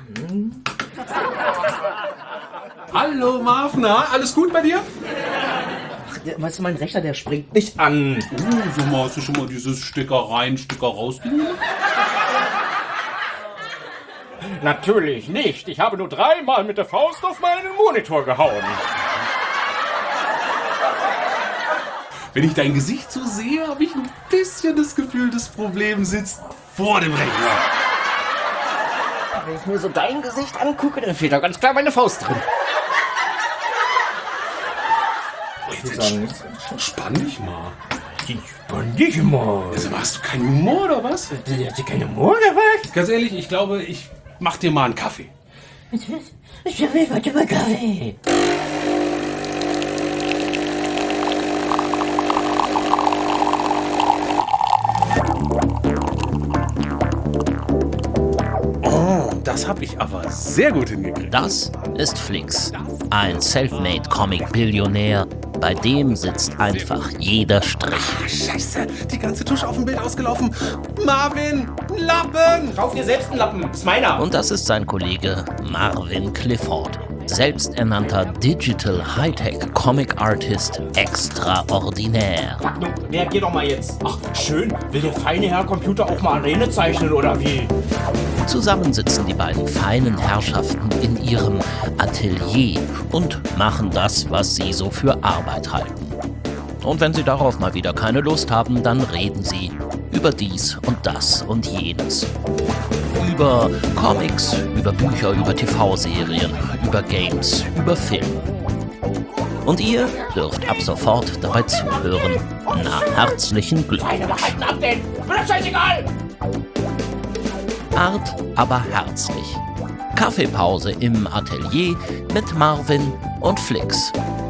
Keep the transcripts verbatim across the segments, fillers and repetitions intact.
Hallo Marfner, alles gut bei dir? Ach, weißt du, mein Rechner, der springt nicht an. Uh, sag mal, hast du schon mal dieses Stecker rein, Stecker raus? Natürlich nicht. Ich habe nur dreimal mit der Faust auf meinen Monitor gehauen. Wenn ich dein Gesicht so sehe, habe ich ein bisschen das Gefühl, das Problem sitzt vor dem Rechner. Wenn ich mir so dein Gesicht angucke, dann fehlt da ganz klar meine Faust drin. Oh, jetzt entspann, spann dich mal. Spann dich mal. Also, hast du keinen Humor oder was? Hast du keinen Humor oder was? Ganz ehrlich, ich glaube, ich mach dir mal einen Kaffee. Ich will heute mal Kaffee. Das habe ich aber sehr gut hingekriegt. Das ist Flix, ein Selfmade-Comic-Billionär. Bei dem sitzt einfach jeder Strich. Ach, Scheiße, die ganze Tusche auf dem Bild ausgelaufen. Marvin, ein Lappen! Kauf dir selbst einen Lappen, das ist meiner. Und das ist sein Kollege Marvin Clifford, selbsternannter Digital Hightech Comic Artist extraordinär. Ach, nun, reagier doch mal jetzt. Ach, schön. Will der feine Herr Computer auch mal Arene zeichnen, oder wie? Zusammen sitzen die beiden feinen Herrschaften in ihrem Atelier und machen das, was sie so für Arbeit halten. Und wenn sie darauf mal wieder keine Lust haben, dann reden sie über dies und das und jenes. Über Comics, über Bücher, über T V-Serien, über Games, über Film. Und ihr dürft ab sofort dabei zuhören. Na, herzlichen Glückwunsch. Ab denn! Mir das scheißegal! Art, aber herzlich. Kaffeepause im Atelier mit Marvin und Flix.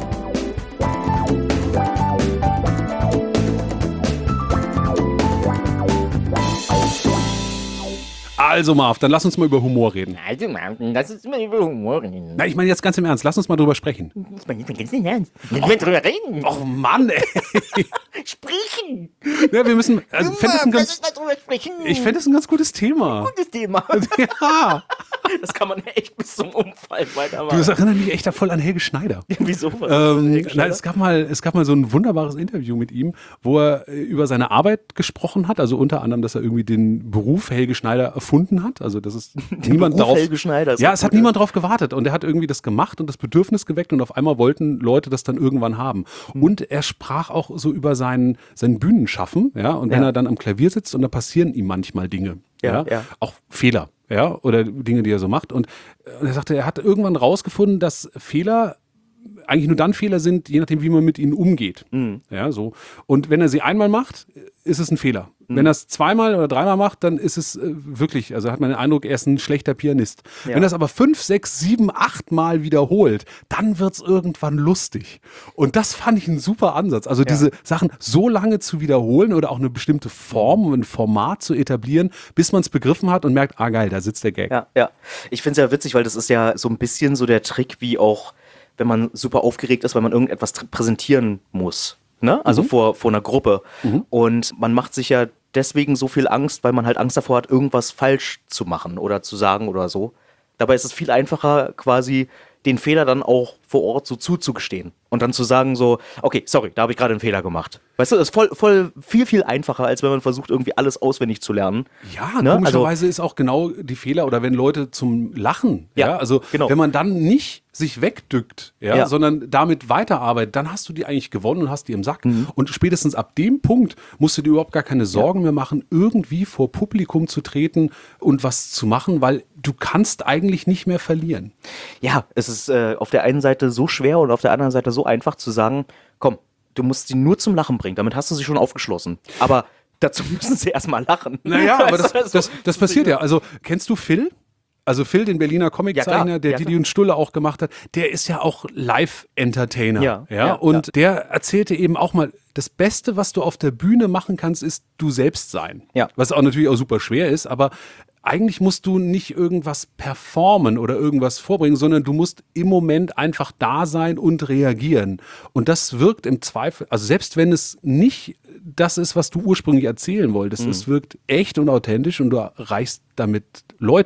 Also Marv, dann lass uns mal über Humor reden. Also, Mann, lass uns mal über Humor reden. Na, ich meine jetzt ganz im Ernst, lass uns mal drüber sprechen. Ich meine, ganz im Ernst. Lass uns drüber reden. Oh Mann, ey. Sprechen. Ja, wir müssen, also, fänd das ein Lass ganz, uns mal drüber sprechen. ich fände das ein ganz gutes Thema. Gutes Thema. Ja. Das kann man echt bis zum Umfallen Du, weitermachen. das erinnert mich echt da voll an Helge Schneider. Wieso? Was Ähm, na, es gab mal, es gab mal so ein wunderbares Interview mit ihm, wo er äh, über seine Arbeit gesprochen hat. Also unter anderem, dass er irgendwie den Beruf Helge Schneider erfunden hat. Also das ist niemand Beruf darauf. Helge Schneider ist Ja, auch es hat gut, niemand drauf gewartet und er hat irgendwie das gemacht und das Bedürfnis geweckt und auf einmal wollten Leute das dann irgendwann haben. Und er sprach auch so über sein sein Bühnenschaffen, ja. Und wenn Ja. er dann am Klavier sitzt und da passieren ihm manchmal Dinge, ja, Ja, ja. auch Fehler. Ja, oder Dinge, die er so macht. Und äh, er sagte, er hat irgendwann rausgefunden, dass Fehler eigentlich nur dann Fehler sind, je nachdem, wie man mit ihnen umgeht. Mhm. Ja, so. Und wenn er sie einmal macht, ist es ein Fehler. Mhm. Wenn er es zweimal oder dreimal macht, dann ist es äh, wirklich, also hat man den Eindruck, er ist ein schlechter Pianist. Ja. Wenn er es aber fünf, sechs, sieben, acht Mal wiederholt, dann wird es irgendwann lustig. Und das fand ich ein super Ansatz. Also diese Sachen so lange zu wiederholen oder auch eine bestimmte Form, ein Format zu etablieren, bis man es begriffen hat und merkt, ah geil, da sitzt der Gag. Ja, ja. Ich finde es ja witzig, weil das ist ja so ein bisschen so der Trick, wie auch, wenn man super aufgeregt ist, weil man irgendetwas tr- präsentieren muss. Ne? Also Mhm. vor, vor einer Gruppe. Mhm. Und man macht sich ja deswegen so viel Angst, weil man halt Angst davor hat, irgendwas falsch zu machen oder zu sagen oder so. Dabei ist es viel einfacher, quasi den Fehler dann auch vor Ort so zuzugestehen. Und dann zu sagen so, okay, sorry, da habe ich gerade einen Fehler gemacht. Weißt du, das ist voll, voll viel, viel einfacher, als wenn man versucht, irgendwie alles auswendig zu lernen. Ja, Ne? komischerweise ist auch genau die Fehler oder wenn Leute zum Lachen, ja, Ja, also genau. wenn man dann nicht sich wegdückt, ja, Ja. sondern damit weiterarbeitet, dann hast du die eigentlich gewonnen und hast die im Sack. Mhm. Und spätestens ab dem Punkt musst du dir überhaupt gar keine Sorgen mehr machen, irgendwie vor Publikum zu treten und was zu machen, weil du kannst eigentlich nicht mehr verlieren. Ja, es ist äh, auf der einen Seite so schwer und auf der anderen Seite so einfach zu sagen, komm, du musst sie nur zum Lachen bringen, damit hast du sie schon aufgeschlossen. Aber dazu müssen sie erstmal lachen. Naja, aber das, Also, das, das passiert ja. Also kennst du Phil? Also Phil, den Berliner Comiczeichner, Ja, klar. der Ja, Didi klar. und Stulle auch gemacht hat, der ist ja auch Live-Entertainer. Ja, ja, ja, und ja. der erzählte eben auch mal, das Beste, was du auf der Bühne machen kannst, ist du selbst sein. Ja. Was auch natürlich auch super schwer ist, aber eigentlich musst du nicht irgendwas performen oder irgendwas vorbringen, sondern du musst im Moment einfach da sein und reagieren. Und das wirkt im Zweifel, also selbst wenn es nicht das ist, was du ursprünglich erzählen wolltest, Mhm. es wirkt echt und authentisch und du erreichst damit Leute.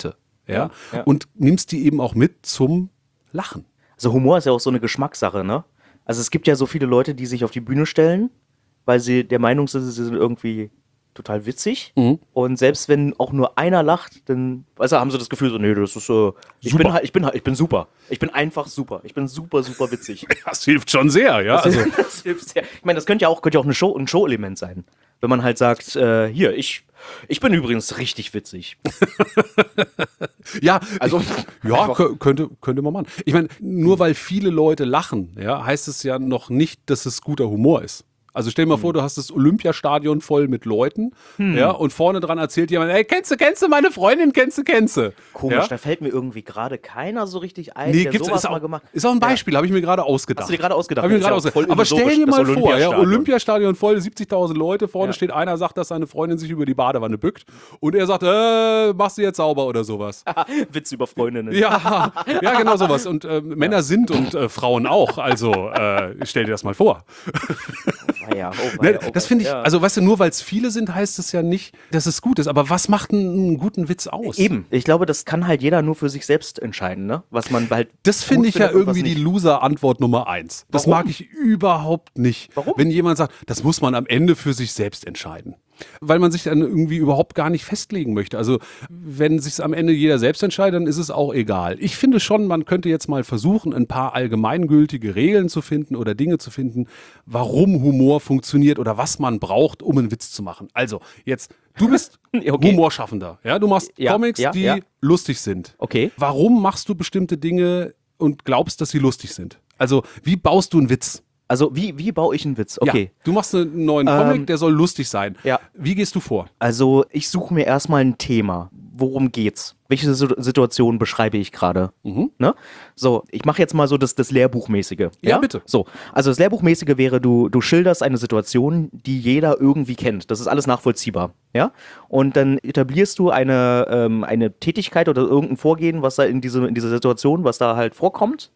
ja, ja. und nimmst die eben auch mit zum Lachen. Also Humor ist ja auch so eine Geschmackssache, ne? Also es gibt ja so viele Leute, die sich auf die Bühne stellen, weil sie der Meinung sind, sie sind irgendwie total witzig. Mhm. Und selbst wenn auch nur einer lacht, dann weißt du, haben sie das Gefühl so, nee, das ist äh, ich Super. bin halt, ich bin halt, ich bin super. Ich bin einfach super. Ich bin super, super witzig. Das hilft schon sehr, ja. Also, Das hilft sehr. Ich meine, das könnte ja auch, könnte ja auch eine Show, ein Show-Element sein. Wenn man halt sagt, äh, hier, ich, ich bin übrigens richtig witzig. ja, Also, ich, ja, einfach- kö- könnte, könnte man machen. Ich meine, nur weil viele Leute lachen, ja, heißt es ja noch nicht, dass es guter Humor ist. Also stell dir mal Hm. vor, du hast das Olympiastadion voll mit Leuten, ja, und vorne dran erzählt jemand, ey, kennst du, kennst du meine Freundin, kennst du, kennst du? Komisch, ja? da fällt mir irgendwie gerade keiner so richtig ein, Nee, der gibt's, sowas ist, mal auch, gemacht ist auch ein Beispiel, habe ich mir gerade ausgedacht. Hast du dir gerade ausgedacht? Hab ich mir Ist gerade ja ausgedacht. voll Aber stell illusorisch, dir das mal vor, ja, Olympiastadion. Olympiastadion voll, siebzigtausend Leute, vorne Ja. steht einer, sagt, dass seine Freundin sich über die Badewanne bückt und er sagt, äh, machst du jetzt sauber oder sowas. Witz über Freundinnen. Ja, ja, genau sowas. Und äh, Männer sind und äh, Frauen auch. Also äh, stell dir das mal vor. Oh, ja, oh, Ne, ja, oh, das finde ich, ja. also weißt du, nur weil es viele sind, heißt es ja nicht, dass es gut ist. Aber was macht einen, einen guten Witz aus? Eben, ich glaube, das kann halt jeder nur für sich selbst entscheiden, ne? Was man halt. Das finde gut ich ja findet und was irgendwie die nicht. Loser-Antwort Nummer eins. Das Warum? mag ich überhaupt nicht. Warum? Wenn jemand sagt, das muss man am Ende für sich selbst entscheiden. Weil man sich dann irgendwie überhaupt gar nicht festlegen möchte. Also wenn sich am Ende jeder selbst entscheidet, dann ist es auch egal. Ich finde schon, man könnte jetzt mal versuchen, ein paar allgemeingültige Regeln zu finden oder Dinge zu finden, warum Humor funktioniert oder was man braucht, um einen Witz zu machen. Also jetzt, du bist Okay. Humorschaffender. Ja? Du machst Ja, Comics, ja, die ja. lustig sind. Okay. Warum machst du bestimmte Dinge und glaubst, dass sie lustig sind? Also, wie baust du einen Witz? Also, wie, wie baue ich einen Witz? Okay. Ja, du machst einen neuen Comic, Ähm, der soll lustig sein. ja. Wie gehst du vor? Also, ich suche mir erstmal ein Thema. Worum geht's? Welche Si- Situation beschreibe ich gerade? Ne? So, ich mache jetzt mal so das, das Lehrbuchmäßige. Ja, bitte. So, also das Lehrbuchmäßige wäre, du, du schilderst eine Situation, die jeder irgendwie kennt. Das ist alles nachvollziehbar. Ja? Und dann etablierst du eine, ähm, eine Tätigkeit oder irgendein Vorgehen, was da in, diese, in dieser Situation, was da halt vorkommt.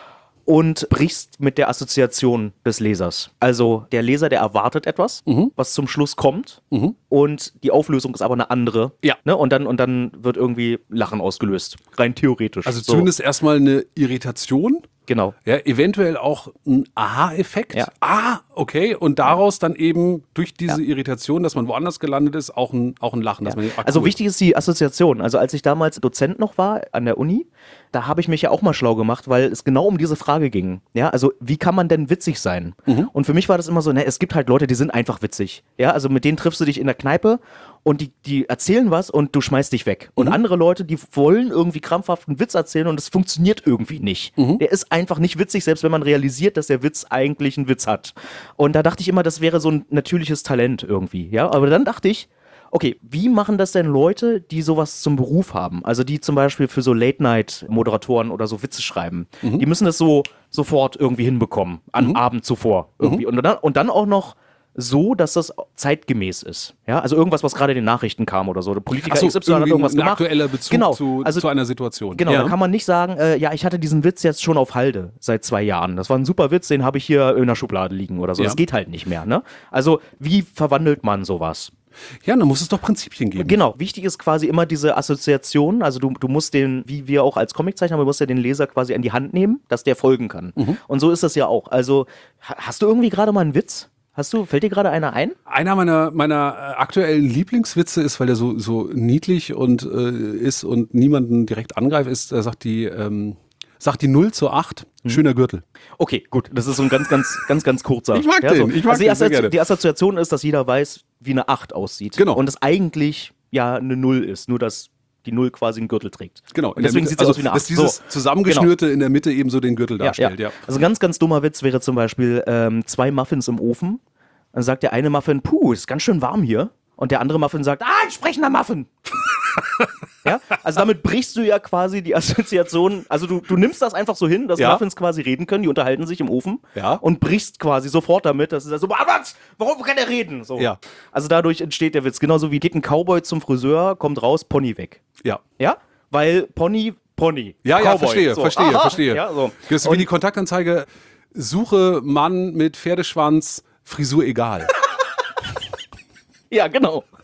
Und brichst mit der Assoziation des Lesers. Also der Leser, der erwartet etwas, Mhm. was zum Schluss kommt, und die Auflösung ist aber eine andere. Ja. Ne? Und, dann, und dann wird irgendwie Lachen ausgelöst. Rein theoretisch. Also So, zumindest erstmal eine Irritation, Genau. ja, eventuell auch ein Aha-Effekt. Ja. Ah, okay. Und daraus dann eben durch diese Irritation, dass man woanders gelandet ist, auch ein, auch ein Lachen. Dass man, ah, Also cool. wichtig ist die Assoziation. Also als ich damals Dozent noch war an der Uni, da habe ich mich ja auch mal schlau gemacht, weil es genau um diese Frage ging. Ja, also wie kann man denn witzig sein? Mhm. Und für mich war das immer so, ne, es gibt halt Leute, die sind einfach witzig. Ja, also mit denen triffst du dich in der Kneipe und die, die erzählen was und du schmeißt dich weg. Und Mhm. andere Leute, die wollen irgendwie krampfhaft einen Witz erzählen und es funktioniert irgendwie nicht. Mhm. Der ist einfach nicht witzig, selbst wenn man realisiert, dass der Witz eigentlich einen Witz hat. Und da dachte ich immer, das wäre so ein natürliches Talent irgendwie. Ja, aber dann dachte ich, okay, wie machen das denn Leute, die sowas zum Beruf haben? Also die zum Beispiel für so Late-Night-Moderatoren oder so Witze schreiben. Die müssen das so sofort irgendwie hinbekommen, am Abend zuvor irgendwie. Und, dann, und dann auch noch so, dass das zeitgemäß ist. Ja, also irgendwas, was gerade in den Nachrichten kam oder so. Der Politiker Ach so, X Y hat irgendwie irgendwas ein gemacht. aktueller Bezug genau, zu, also zu einer Situation. Genau, ja. da kann man nicht sagen, äh, ja, ich hatte diesen Witz jetzt schon auf Halde seit zwei Jahren. Das war ein super Witz, den habe ich hier in der Schublade liegen oder so. Ja. Das geht halt nicht mehr. Ne? Also, wie verwandelt man sowas? Ja, dann muss es doch Prinzipien geben. Genau, wichtig ist quasi immer diese Assoziation. Also du, du musst den, wie wir auch als Comiczeichner, du musst ja den Leser quasi an die Hand nehmen, dass der folgen kann. Und so ist das ja auch. Also ha- hast du irgendwie gerade mal einen Witz? Hast du, fällt dir gerade einer ein? Einer meiner, meiner äh, aktuellen Lieblingswitze ist, weil der so, so niedlich und äh, ist und niemanden direkt angreift, ist, da sagt die, ähm, sagt die null zu acht, schöner Gürtel. Okay, gut. Das ist so ein ganz, ganz, ganz, ganz kurzer. Ich mag ja, so. den, ich mag also die, den sehr Assozi- gerne. die Assoziation ist, dass jeder weiß, wie eine acht aussieht. Genau. Und es eigentlich ja eine null ist, nur dass die null quasi einen Gürtel trägt. Genau. Und deswegen in der sieht Mitte, es aus wie eine dass acht. dieses So. zusammengeschnürte in der Mitte eben so den Gürtel darstellt. Ja, Also ein ganz, ganz dummer Witz wäre zum Beispiel ähm, zwei Muffins im Ofen. Dann sagt der eine Muffin, puh, ist ganz schön warm hier. Und der andere Muffin sagt, ah, ein sprechender Muffin. Ja, also damit brichst du ja quasi die Assoziation, also du, du nimmst das einfach so hin, dass Ja. Muffins quasi reden können, die unterhalten sich im Ofen Ja. und brichst quasi sofort damit, dass es so, ah, was? Warum kann er reden? So. Ja. Also dadurch entsteht der Witz. Genauso wie geht ein Cowboy zum Friseur, kommt raus, Pony weg. ja. Ja, weil Pony, Pony. Ja, ja, Cowboy. verstehe, So. verstehe, Aha. verstehe. Ja, so. Das ist wie die Kontaktanzeige, suche Mann mit Pferdeschwanz, Frisur egal. Ja, genau.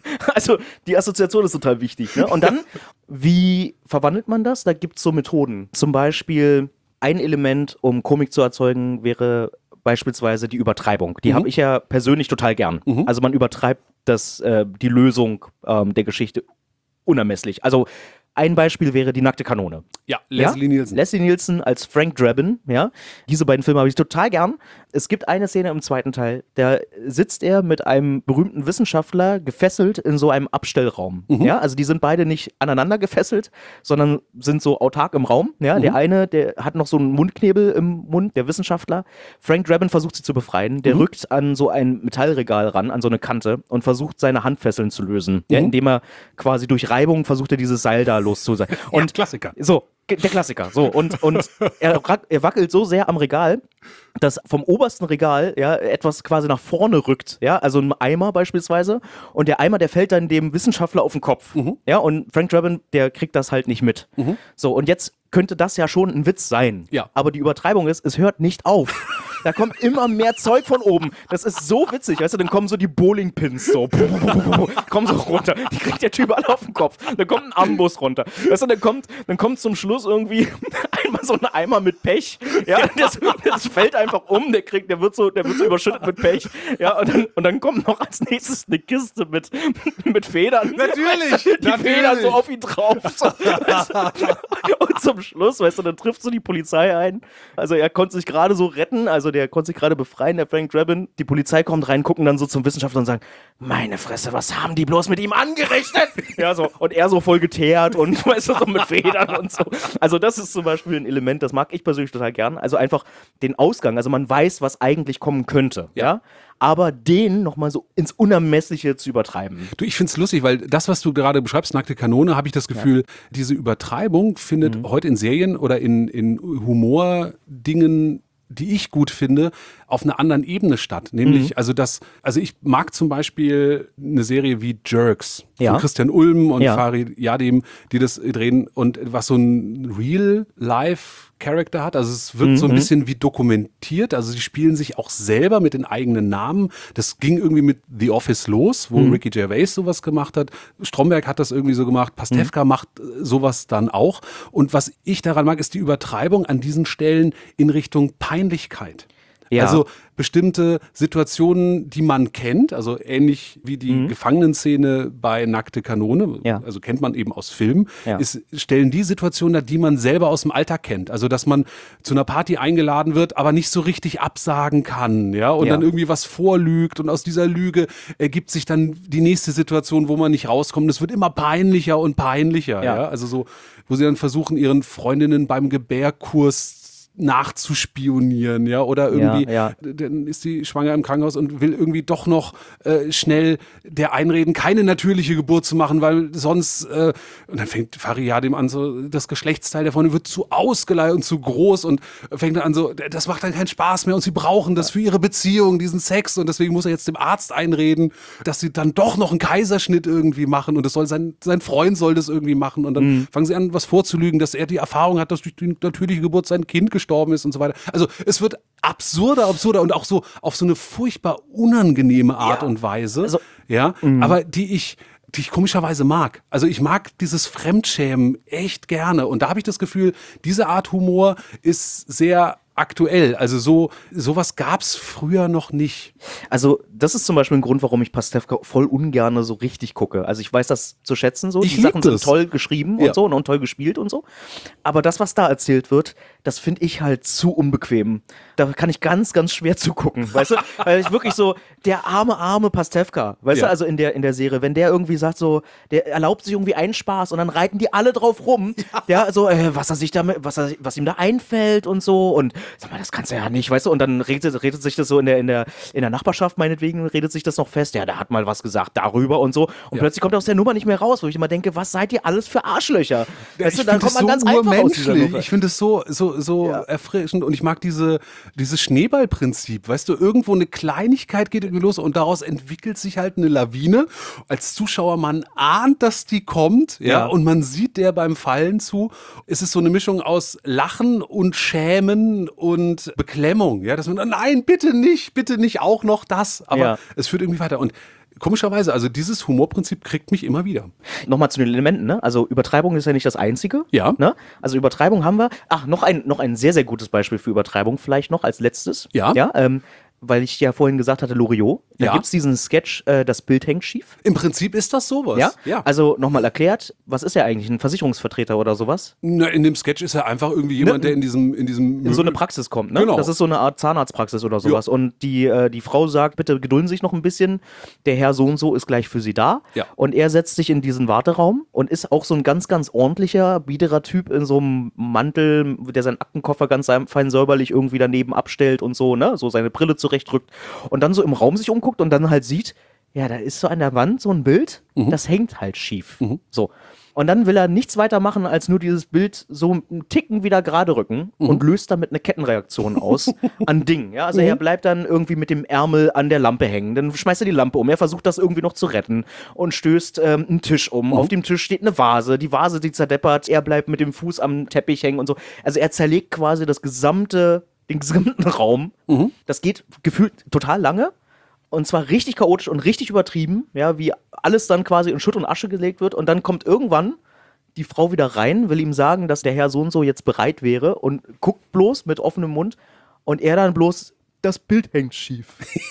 Also die Assoziation ist total wichtig. Ne? Und dann, wie verwandelt man das? Da gibt es so Methoden. Zum Beispiel ein Element, um Komik zu erzeugen, wäre beispielsweise die Übertreibung. Die mhm. habe ich ja persönlich total gern. Mhm. Also man übertreibt das, äh, die Lösung ähm, der Geschichte unermesslich. Also ein Beispiel wäre die nackte Kanone. Ja, Leslie ja? Nielsen. Leslie Nielsen als Frank Drabin, ja. Diese beiden Filme habe ich total gern. Es gibt eine Szene im zweiten Teil, da sitzt er mit einem berühmten Wissenschaftler gefesselt in so einem Abstellraum. Mhm. Ja, also die sind beide nicht aneinander gefesselt, sondern sind so autark im Raum. Ja, mhm. Der eine, der hat noch so einen Mundknebel im Mund, der Wissenschaftler. Frank Drabin versucht sie zu befreien. Der mhm. rückt an so ein Metallregal ran, an so eine Kante und versucht seine Handfesseln zu lösen. Mhm. Ja, indem er quasi durch Reibung versucht, er dieses Seil da los zu sein. Und ja, Klassiker. So, der Klassiker. So, und, und er, er wackelt so sehr am Regal, dass vom obersten Regal ja etwas quasi nach vorne rückt, ja, also ein Eimer beispielsweise, und der Eimer, der fällt dann dem Wissenschaftler auf den Kopf, mhm. ja, und Frank Drabin, der kriegt das halt nicht mit. Mhm. So, und jetzt könnte das ja schon ein Witz sein, ja. aber die Übertreibung ist, es hört nicht auf. Da kommt immer mehr Zeug von oben. Das ist so witzig, weißt du, dann kommen so die Bowlingpins so, kommen so runter, die kriegt der Typ alle auf den Kopf, dann kommt ein Amboss runter, weißt du, dann kommt, dann kommt zum Schluss irgendwie einmal so ein Eimer mit Pech, ja, das, das fällt einfach um, der kriegt, der wird so, der wird so überschüttet mit Pech, ja, und dann, und dann kommt noch als nächstes eine Kiste mit, mit Federn. Natürlich, die natürlich. Federn so auf ihn drauf. So, weißt du? Und zum Schluss, weißt du, dann trifft so die Polizei ein. Also er konnte sich gerade so retten, also der konnte sich gerade befreien, der Frank Drabin. Die Polizei kommt rein, gucken dann so zum Wissenschaftler und sagen, meine Fresse, was haben die bloß mit ihm angerichtet? Ja, so, und er so voll geteert und weißt du, so mit Federn und so. Also das ist zum Beispiel ein Element, das mag ich persönlich total gern. Also einfach den Ausgang, also man weiß, was eigentlich kommen könnte, ja, ja? Aber den nochmal so ins Unermessliche zu übertreiben. Du, ich find's lustig, weil das, was du gerade beschreibst, nackte Kanone, habe ich das Gefühl, ja. diese Übertreibung findet mhm. heute in Serien oder in, in Humordingen, die ich gut finde, auf einer anderen Ebene statt. Nämlich, mhm. also das, also ich mag zum Beispiel eine Serie wie Jerks ja. von Christian Ulm und ja. Farid Yadim, die das drehen und was so ein Real-Life-Charakter hat. Also es wirkt mhm. so ein bisschen wie dokumentiert. Also sie spielen sich auch selber mit den eigenen Namen. Das ging irgendwie mit The Office los, wo mhm. Ricky Gervais sowas gemacht hat. Stromberg hat das irgendwie so gemacht. Pastewka mhm. macht sowas dann auch. Und was ich daran mag, ist die Übertreibung an diesen Stellen in Richtung Peinlichkeit. Ja. Also bestimmte Situationen, die man kennt, also ähnlich wie die mhm. Gefangenenszene bei Nackte Kanone, ja. also kennt man eben aus Filmen, ja. ist, stellen die Situationen dar, die man selber aus dem Alltag kennt. Also dass man zu einer Party eingeladen wird, aber nicht so richtig absagen kann, ja, und ja. dann irgendwie was vorlügt und aus dieser Lüge ergibt sich dann die nächste Situation, wo man nicht rauskommt. Es wird immer peinlicher und peinlicher, ja. ja, also so, wo sie dann versuchen, ihren Freundinnen beim Gebärkurs nachzuspionieren, ja, oder irgendwie, ja, ja. dann ist die schwanger im Krankenhaus und will irgendwie doch noch äh, schnell der einreden, keine natürliche Geburt zu machen, weil sonst, äh, und dann fängt Farid Yadim an, so, das Geschlechtsteil der Freundin wird zu ausgeleiert und zu groß und fängt dann an so, das macht dann keinen Spaß mehr und sie brauchen das für ihre Beziehung, diesen Sex, und deswegen muss er jetzt dem Arzt einreden, dass sie dann doch noch einen Kaiserschnitt irgendwie machen und das soll sein, sein Freund soll das irgendwie machen, und dann mhm. fangen sie an, was vorzulügen, dass er die Erfahrung hat, dass durch die natürliche Geburt sein Kind gestorben ist und so weiter. Also es wird absurder, absurder und auch so auf so eine furchtbar unangenehme Art ja. und Weise, also, ja, mh. aber die ich die ich komischerweise mag. Also ich mag dieses Fremdschämen echt gerne, und da habe ich das Gefühl, diese Art Humor ist sehr aktuell. Also so sowas gab es früher noch nicht. Also das ist zum Beispiel ein Grund, warum ich Pastewka voll ungerne so richtig gucke. Also ich weiß das zu schätzen so. Ich Die Sachen das. sind toll geschrieben ja. und so und toll gespielt und so. Aber das, was da erzählt wird, das finde ich halt zu unbequem. Da kann ich ganz, ganz schwer zugucken, weißt du? Weil ich wirklich so, der arme, arme Pastewka, weißt ja. du, also in der, in der Serie, wenn der irgendwie sagt so, der erlaubt sich irgendwie einen Spaß und dann reiten die alle drauf rum, ja, ja so, äh, was er sich damit, was er, was ihm da einfällt und so, und sag mal, das kannst du ja nicht, weißt du, und dann redet, redet sich das so in der, in der, in der Nachbarschaft meinetwegen, redet sich das noch fest, ja, der hat mal was gesagt darüber und so, und ja. plötzlich kommt er aus der Nummer nicht mehr raus, wo ich immer denke, was seid ihr alles für Arschlöcher? Weißt ich du, dann kommt man so ganz einfach aus dieser Nummer. Ich finde es so, so, so Ja. erfrischend, und ich mag diese, dieses Schneeballprinzip, weißt du, irgendwo eine Kleinigkeit geht irgendwie los und daraus entwickelt sich halt eine Lawine. Als Zuschauer, man ahnt, dass die kommt, ja, Ja. und man sieht der beim Fallen zu. Es ist so eine Mischung aus Lachen und Schämen und Beklemmung, ja, dass man, nein, bitte nicht, bitte nicht auch noch das, aber Ja. es führt irgendwie weiter. Und komischerweise, also dieses Humorprinzip kriegt mich immer wieder. Nochmal zu den Elementen, ne? Also Übertreibung ist ja nicht das Einzige. Ja. Ne? Also Übertreibung haben wir. Ach, noch ein, noch ein sehr, sehr gutes Beispiel für Übertreibung vielleicht noch als letztes. Ja. Ja, ähm, weil ich ja vorhin gesagt hatte, Loriot. Da Ja. gibt es diesen Sketch, äh, das Bild hängt schief. Im Prinzip ist das sowas. Ja? ja. Also nochmal erklärt, was ist er eigentlich? Ein Versicherungsvertreter oder sowas? Na, in dem Sketch ist er einfach irgendwie jemand, der in diesem in diesem In so eine Praxis kommt, ne? Genau. Das ist so eine Art Zahnarztpraxis oder sowas. Und die, äh, die Frau sagt, bitte gedulden Sie sich noch ein bisschen. Der Herr so und so ist gleich für Sie da. Ja. Und er setzt sich in diesen Warteraum und ist auch so ein ganz, ganz ordentlicher, biederer Typ in so einem Mantel, der seinen Aktenkoffer ganz fein säuberlich irgendwie daneben abstellt und so, ne? So seine Brille zurechtrückt. Und dann so im Raum sich umguckt und dann halt sieht, ja, da ist so an der Wand so ein Bild, Mhm. das hängt halt schief. So. Und dann will er nichts weiter machen, als nur dieses Bild so einen Ticken wieder gerade rücken Mhm. und löst damit eine Kettenreaktion aus an Dingen. Ja, also er bleibt dann irgendwie mit dem Ärmel an der Lampe hängen. Dann schmeißt er die Lampe um. Er versucht das irgendwie noch zu retten und stößt ähm, einen Tisch um. Auf dem Tisch steht eine Vase. Die Vase, die zerdeppert. Er bleibt mit dem Fuß am Teppich hängen und so. Also er zerlegt quasi das gesamte, den gesamten Raum. Das geht gefühlt total lange. Und zwar richtig chaotisch und richtig übertrieben, ja, wie alles dann quasi in Schutt und Asche gelegt wird. Und dann kommt irgendwann die Frau wieder rein, will ihm sagen, dass der Herr so und so jetzt bereit wäre und guckt bloß mit offenem Mund. Und er dann bloß, das Bild hängt schief.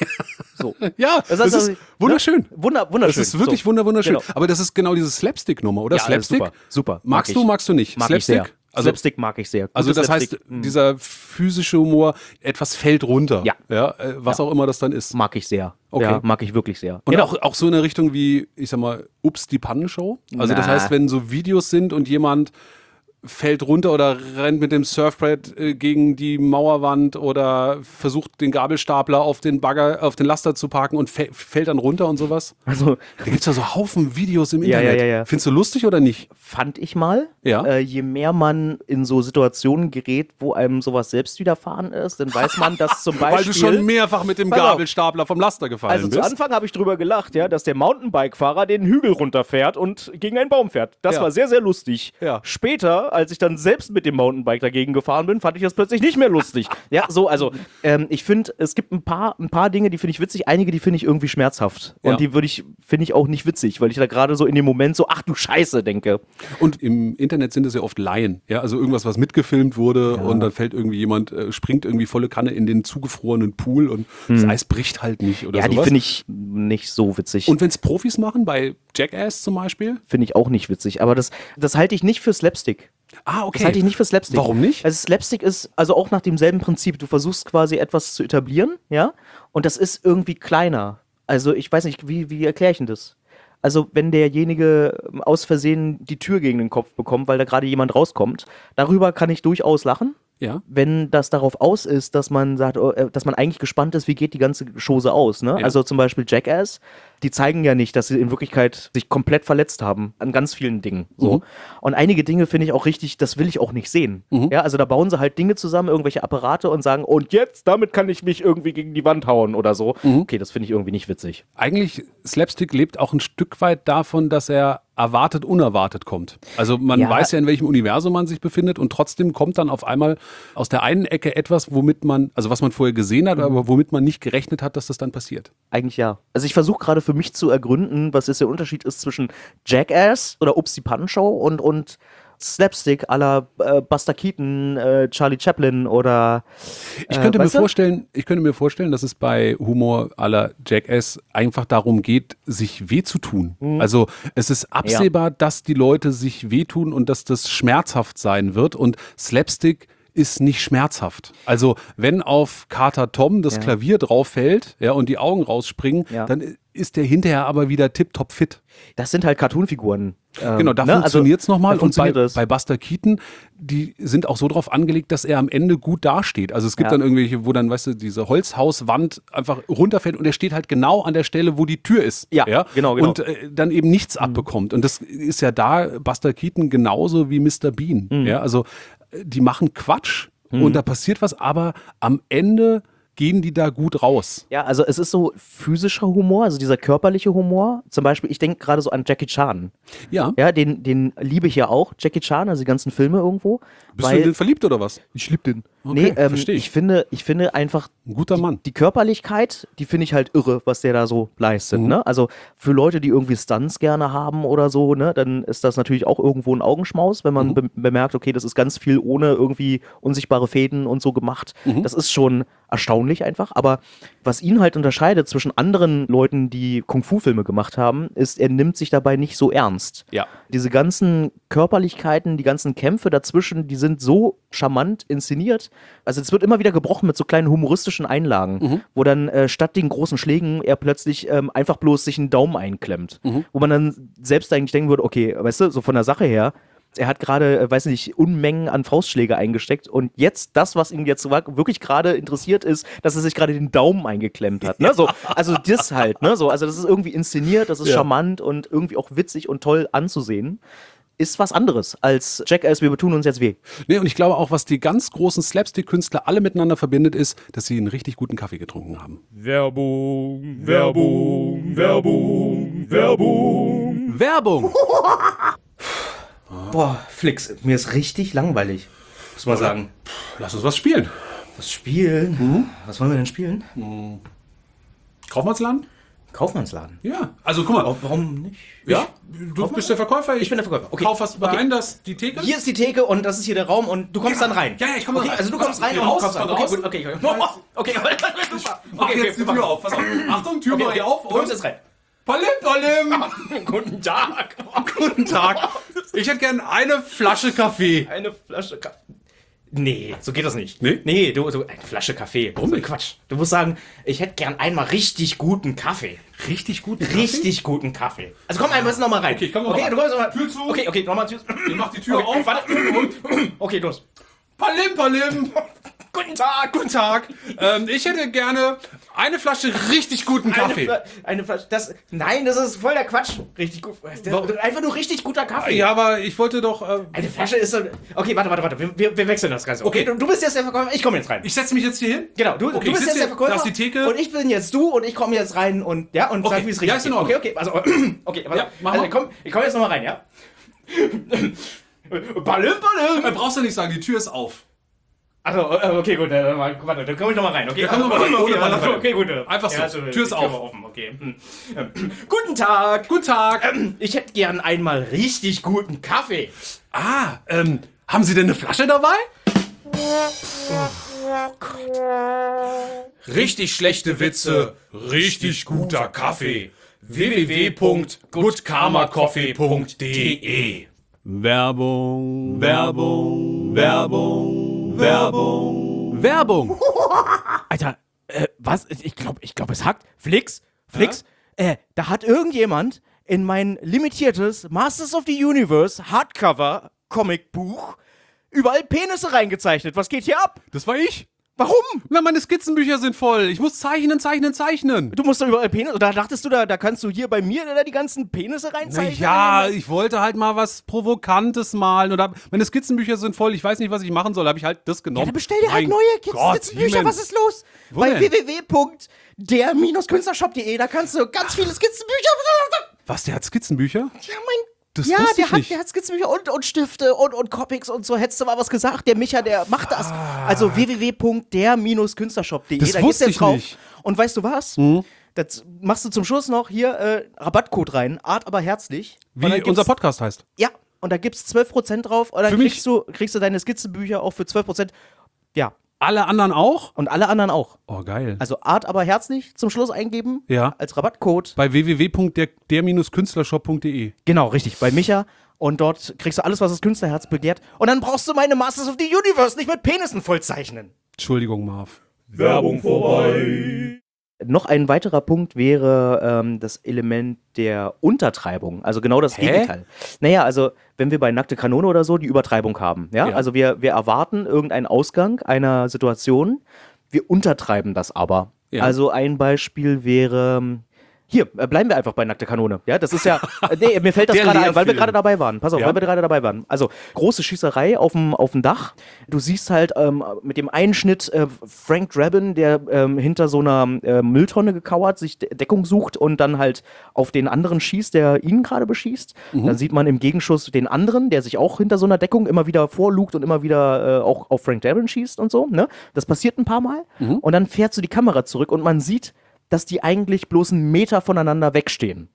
So. Ja, Das das, heißt, ist also, wunderschön. Wunder, wunderschön. Das ist wirklich so. wunder, wunderschön. Genau. Aber das ist genau diese Slapstick-Nummer, oder? Ja, Slapstick? super, super. Mag Magst ich. du, magst du nicht? Mag Slapstick? ich sehr. Also, Slapstick mag ich sehr. also Gutes das heißt, Slapstick, mm, dieser physische Humor, etwas fällt runter. Ja. ja äh, was Ja. auch immer das dann ist. mag ich sehr. Okay. Ja, mag ich wirklich sehr. Und Genau. auch, auch so in eine Richtung wie, ich sag mal, Ups, die Pannenshow. Also das Na. heißt, wenn so Videos sind und jemand fällt runter oder rennt mit dem Surfbrett äh, gegen die Mauerwand oder versucht den Gabelstapler auf den Bagger, auf den Laster zu parken und fä- fällt dann runter und sowas. Also Da gibt es ja so Haufen Videos im Ja, ja, Internet. ja, ja. Findest du lustig oder nicht? fand ich mal, Ja. äh, je mehr man in so Situationen gerät, wo einem sowas selbst widerfahren ist, dann weiß man, dass zum Beispiel... Weil du schon mehrfach mit dem Pass auf. Gabelstapler vom Laster gefallen Also zu bist. Anfang habe ich drüber gelacht, ja, dass der Mountainbike-Fahrer den Hügel runterfährt und gegen einen Baum fährt. Das Ja. war sehr, sehr lustig. Ja. Später, als ich dann selbst mit dem Mountainbike dagegen gefahren bin, fand ich das plötzlich nicht mehr lustig. Ja, so, also ähm, ich finde, es gibt ein paar, ein paar Dinge, die finde ich witzig, einige, die finde ich irgendwie schmerzhaft. Und Ja. die würde ich, finde ich auch nicht witzig, weil ich da gerade so in dem Moment so, ach du Scheiße, denke. Und im Internet sind es ja oft Laien. Ja, also irgendwas, was mitgefilmt wurde und dann fällt irgendwie jemand, äh, springt irgendwie volle Kanne in den zugefrorenen Pool und das Eis bricht halt nicht oder Ja, die sowas. finde ich nicht so witzig. Und wenn es Profis machen, bei Jackass zum Beispiel? Finde ich auch nicht witzig. Aber das, das halte ich nicht für Slapstick. Ah, okay. Das halte ich nicht für Slapstick. Warum nicht? Also Slapstick ist also auch nach demselben Prinzip. Du versuchst quasi etwas zu etablieren, ja, und das ist irgendwie kleiner. Also ich weiß nicht, wie, wie erkläre ich denn das? Also wenn derjenige ähm, aus Versehen die Tür gegen den Kopf bekommt, weil da gerade jemand rauskommt, darüber kann ich durchaus lachen. Ja. Wenn das darauf aus ist, dass man sagt, oh, äh, dass man eigentlich gespannt ist, wie geht die ganze Chose aus, ne? Ja. Also zum Beispiel Jackass, die zeigen ja nicht, dass sie in Wirklichkeit sich komplett verletzt haben an ganz vielen Dingen. So. Mhm. Und einige Dinge finde ich auch richtig, das will ich auch nicht sehen. Mhm. Ja, also da bauen sie halt Dinge zusammen, irgendwelche Apparate und sagen, und jetzt, damit kann ich mich irgendwie gegen die Wand hauen oder so. Mhm. Okay, das finde ich irgendwie nicht witzig. Eigentlich, Slapstick lebt auch ein Stück weit davon, dass er erwartet, unerwartet kommt. Also man Ja. weiß ja, in welchem Universum man sich befindet und trotzdem kommt dann auf einmal aus der einen Ecke etwas, womit man, also was man vorher gesehen hat, aber womit man nicht gerechnet hat, dass das dann passiert. Eigentlich ja. Also ich versuche gerade für mich zu ergründen, was jetzt der Unterschied ist zwischen Jackass oder Ups die Pannenshow und, und Slapstick à la äh, Buster Keaton, äh, Charlie Chaplin oder Ich äh, könnte mir weißt du? vorstellen, ich könnte mir vorstellen, dass es bei Humor à la Jackass einfach darum geht, sich weh zu tun. Mhm. Also es ist absehbar, dass die Leute sich wehtun und dass das schmerzhaft sein wird und Slapstick ist nicht schmerzhaft. Also wenn auf Kater Tom das Ja. Klavier drauf fällt, ja, und die Augen rausspringen, Ja. dann ist der hinterher aber wieder tipptopp fit. Das sind halt Cartoon-Figuren. Ähm, Genau, da ne? funktioniert es Also, nochmal. da Und bei, funktioniert es. bei Buster Keaton, die sind auch so drauf angelegt, dass er am Ende gut dasteht. Also es gibt Ja. dann irgendwelche, wo dann, weißt du, diese Holzhauswand einfach runterfällt und er steht halt genau an der Stelle, wo die Tür ist. Ja, genau, genau. Und äh, dann eben nichts abbekommt. Und das ist ja da Buster Keaton genauso wie Mister Bean. Mhm. Ja, also äh, die machen Quatsch und da passiert was, aber am Ende gehen die da gut raus. Ja, also es ist so physischer Humor, also dieser körperliche Humor. Zum Beispiel, ich denke gerade so an Jackie Chan. Ja. Ja, den, den liebe ich ja auch. Jackie Chan, also die ganzen Filme irgendwo. Bist du in den verliebt oder was? ich liebe den. Okay, nee, ähm, versteh ich. ich finde, ich finde einfach Ein guter Mann. die Körperlichkeit, die finde ich halt irre, was der da so leistet. Mhm. Ne? Also für Leute, die irgendwie Stunts gerne haben oder so, ne, dann ist das natürlich auch irgendwo ein Augenschmaus, wenn man Mhm. be bemerkt, okay, das ist ganz viel ohne irgendwie unsichtbare Fäden und so gemacht. Mhm. Das ist schon erstaunlich einfach. Aber was ihn halt unterscheidet zwischen anderen Leuten, die Kung-Fu-Filme gemacht haben, ist, er nimmt sich dabei nicht so ernst. Ja. Diese ganzen Körperlichkeiten, die ganzen Kämpfe dazwischen, die sind so charmant inszeniert. Also es wird immer wieder gebrochen mit so kleinen humoristischen Einlagen, Mhm. wo dann äh, statt den großen Schlägen er plötzlich ähm, einfach bloß sich einen Daumen einklemmt. Mhm. Wo man dann selbst eigentlich denken würde, okay, weißt du, so von der Sache her, er hat gerade, äh, weiß nicht, Unmengen an Faustschläge eingesteckt und jetzt das, was ihn jetzt wirklich gerade interessiert ist, dass er sich gerade den Daumen eingeklemmt hat. Ne? So, also das halt, ne? So, also das ist irgendwie inszeniert, das ist Ja. charmant und irgendwie auch witzig und toll anzusehen. Ist was anderes als Jackass, wir tun uns jetzt weh. Nee, und ich glaube auch, was die ganz großen Slapstick-Künstler alle miteinander verbindet, ist, dass sie einen richtig guten Kaffee getrunken haben. Werbung, Werbung, Werbung, Werbung. Werbung! Boah, Flix, mir ist richtig langweilig. Muss man sagen. Lass uns was spielen. Was spielen? Was wollen wir denn spielen? Kaufmannsladen? Kaufmannsladen. Ja. Also guck mal. Warum nicht? Ja, du bist der Verkäufer. Ich bin der Verkäufer. Okay. Kauf was Okay. rein, das die Theke. Hier ist die Theke und das ist hier der Raum und du kommst dann rein. Ja, ja, ich komme okay, rein. Also du kommst rein Okay, und raus, kommst rein. von Okay, außen. gut, okay, okay. Okay, super. Mach Okay, jetzt die okay, Tür auf. Pass auf. Achtung, Tür Okay, mach okay. ich auf. Du kommst jetzt rein. Palim, palim. Guten Tag. Guten Tag. Ich hätte gern eine Flasche Kaffee. Eine Flasche Kaffee. Nee, so geht das nicht. Nee? Nee, du, du eine Flasche Kaffee. Warum so nicht? Quatsch. Du musst sagen, ich hätte gern einmal richtig guten Kaffee. Richtig guten Richtig guten Kaffee. Also komm einmal noch mal rein. Okay, ich komm noch okay, mal du kommst noch mal. Tür zu. Okay, okay, nochmal Tür. Ich mach die Tür Okay, auf. warte. Und Okay, los. palim, palim. Guten Tag. Guten Tag. Ähm, ich hätte gerne eine Flasche richtig guten Kaffee. Eine, Fla eine Flasche. Das, nein, das ist voll der Quatsch. Richtig gut. Das, einfach nur richtig guter Kaffee. Ja, aber ich wollte doch. Äh, Eine Flasche ist so. Okay, warte, warte, warte. Wir, wir wechseln das Ganze. Okay, Okay. du, du bist jetzt der Verkäufer. Ich komme jetzt rein. ich setze mich jetzt hier hin. Genau, du, Okay, du ich bist sitze jetzt der hier, Verkäufer. da ist die Theke. Und ich bin jetzt du und ich komme jetzt rein und ja und Okay, sag, wie es ja, richtig ist in geht. Ordnung. Okay, okay, also okay, pass Ja, auf. mach Also, mal. ich komme ich komm jetzt nochmal rein, ja? Palim, palim. Äh, brauchst du nicht sagen, die Tür ist auf. Also, okay, gut, äh, warte, dann komme ich nochmal rein, okay? Ja, komm noch mal rein, Okay, ohne warte, Palim. okay, gut. Einfach so, Ja, also, Tür ist die auf. war offen, okay. Hm. Ähm, Guten Tag. Guten Tag. Ähm, Ich hätte gern einmal richtig guten Kaffee. Ah, ähm, haben Sie denn eine Flasche dabei? Richtig schlechte Witze, richtig guter Kaffee. w w w punkt good karma coffee punkt d e Werbung, Werbung, Werbung, Werbung, Werbung. Alter, äh, was? Ich glaube, ich glaube, es hackt. Flix, Flix, äh, da hat irgendjemand in mein limitiertes Masters of the Universe Hardcover Comicbuch überall Penisse reingezeichnet. Was geht hier ab? Das war ich. Warum? Na, meine Skizzenbücher sind voll. Ich muss zeichnen, zeichnen, zeichnen. Du musst doch überall Penisse. Oder dachtest du, da, da kannst du hier bei mir da die ganzen Penisse Na reinzeichnen? ja, ich wollte halt mal was Provokantes malen. Oder meine Skizzenbücher sind voll. Ich weiß nicht, was ich machen soll. Habe ich halt das genommen. Ja, dann bestell dir halt Mein neue Gott, Skizzenbücher. He-Man. Was ist los? Wo Bei denn? w w w punkt der Künstlershop punkt d e, da kannst du ganz viele Skizzenbücher. Was, der hat Skizzenbücher? Ja, mein Das ja, wusste der ich hat, nicht. der hat Skizzenbücher und, und Stifte und, und Comics und so. Hättest du mal was gesagt? Der Micha, der macht das. Also w w w punkt der Künstlershop punkt d e, Das da gehst wusste du ich jetzt drauf. nicht. Und weißt du was? Das machst du zum Schluss noch hier äh, Rabattcode rein. Art aber herzlich. Und dann Wie gibt's- unser Podcast heißt. Ja, und da gibt's zwölf Prozent drauf. Und dann Für mich? kriegst du, kriegst du deine Skizzenbücher auch für zwölf Prozent. Ja, Alle anderen auch? und alle anderen auch. Oh, geil. Also Art aber herzlich zum Schluss eingeben. Ja. Als Rabattcode. Bei w w w punkt der Künstlershop punkt d e. Genau, richtig. Bei Micha. Und dort kriegst du alles, was das Künstlerherz begehrt. Und dann brauchst du meine Masters of the Universe nicht mit Penissen vollzeichnen. Entschuldigung, Marv. Werbung vorbei. Noch ein weiterer Punkt wäre ähm, das Element der Untertreibung. Also genau das Hä? Gegenteil. Naja, also wenn wir bei Nackte Kanone oder so die Übertreibung haben. Ja? Ja. Also wir, wir erwarten irgendeinen Ausgang einer Situation. Wir untertreiben das aber. Ja. Also ein Beispiel wäre, hier, äh, bleiben wir einfach bei Nackte Kanone. Ja, das ist ja, äh, nee, mir fällt das Der gerade ein, weil wir Lehrfilm. gerade dabei waren. Pass auf, Ja. weil wir gerade dabei waren. Also, große Schießerei auf dem auf dem Dach. Du siehst halt ähm, mit dem Einschnitt äh, Frank Drabin, der ähm, hinter so einer äh, Mülltonne gekauert, sich De- Deckung sucht und dann halt auf den anderen schießt, der ihn gerade beschießt. Mhm. Dann sieht man im Gegenschuss den anderen, der sich auch hinter so einer Deckung immer wieder vorlugt und immer wieder äh, auch auf Frank Drabin schießt und so. Ne? Das passiert ein paar Mal. Mhm. Und dann fährt so die Kamera zurück und man sieht, dass die eigentlich bloß einen Meter voneinander wegstehen.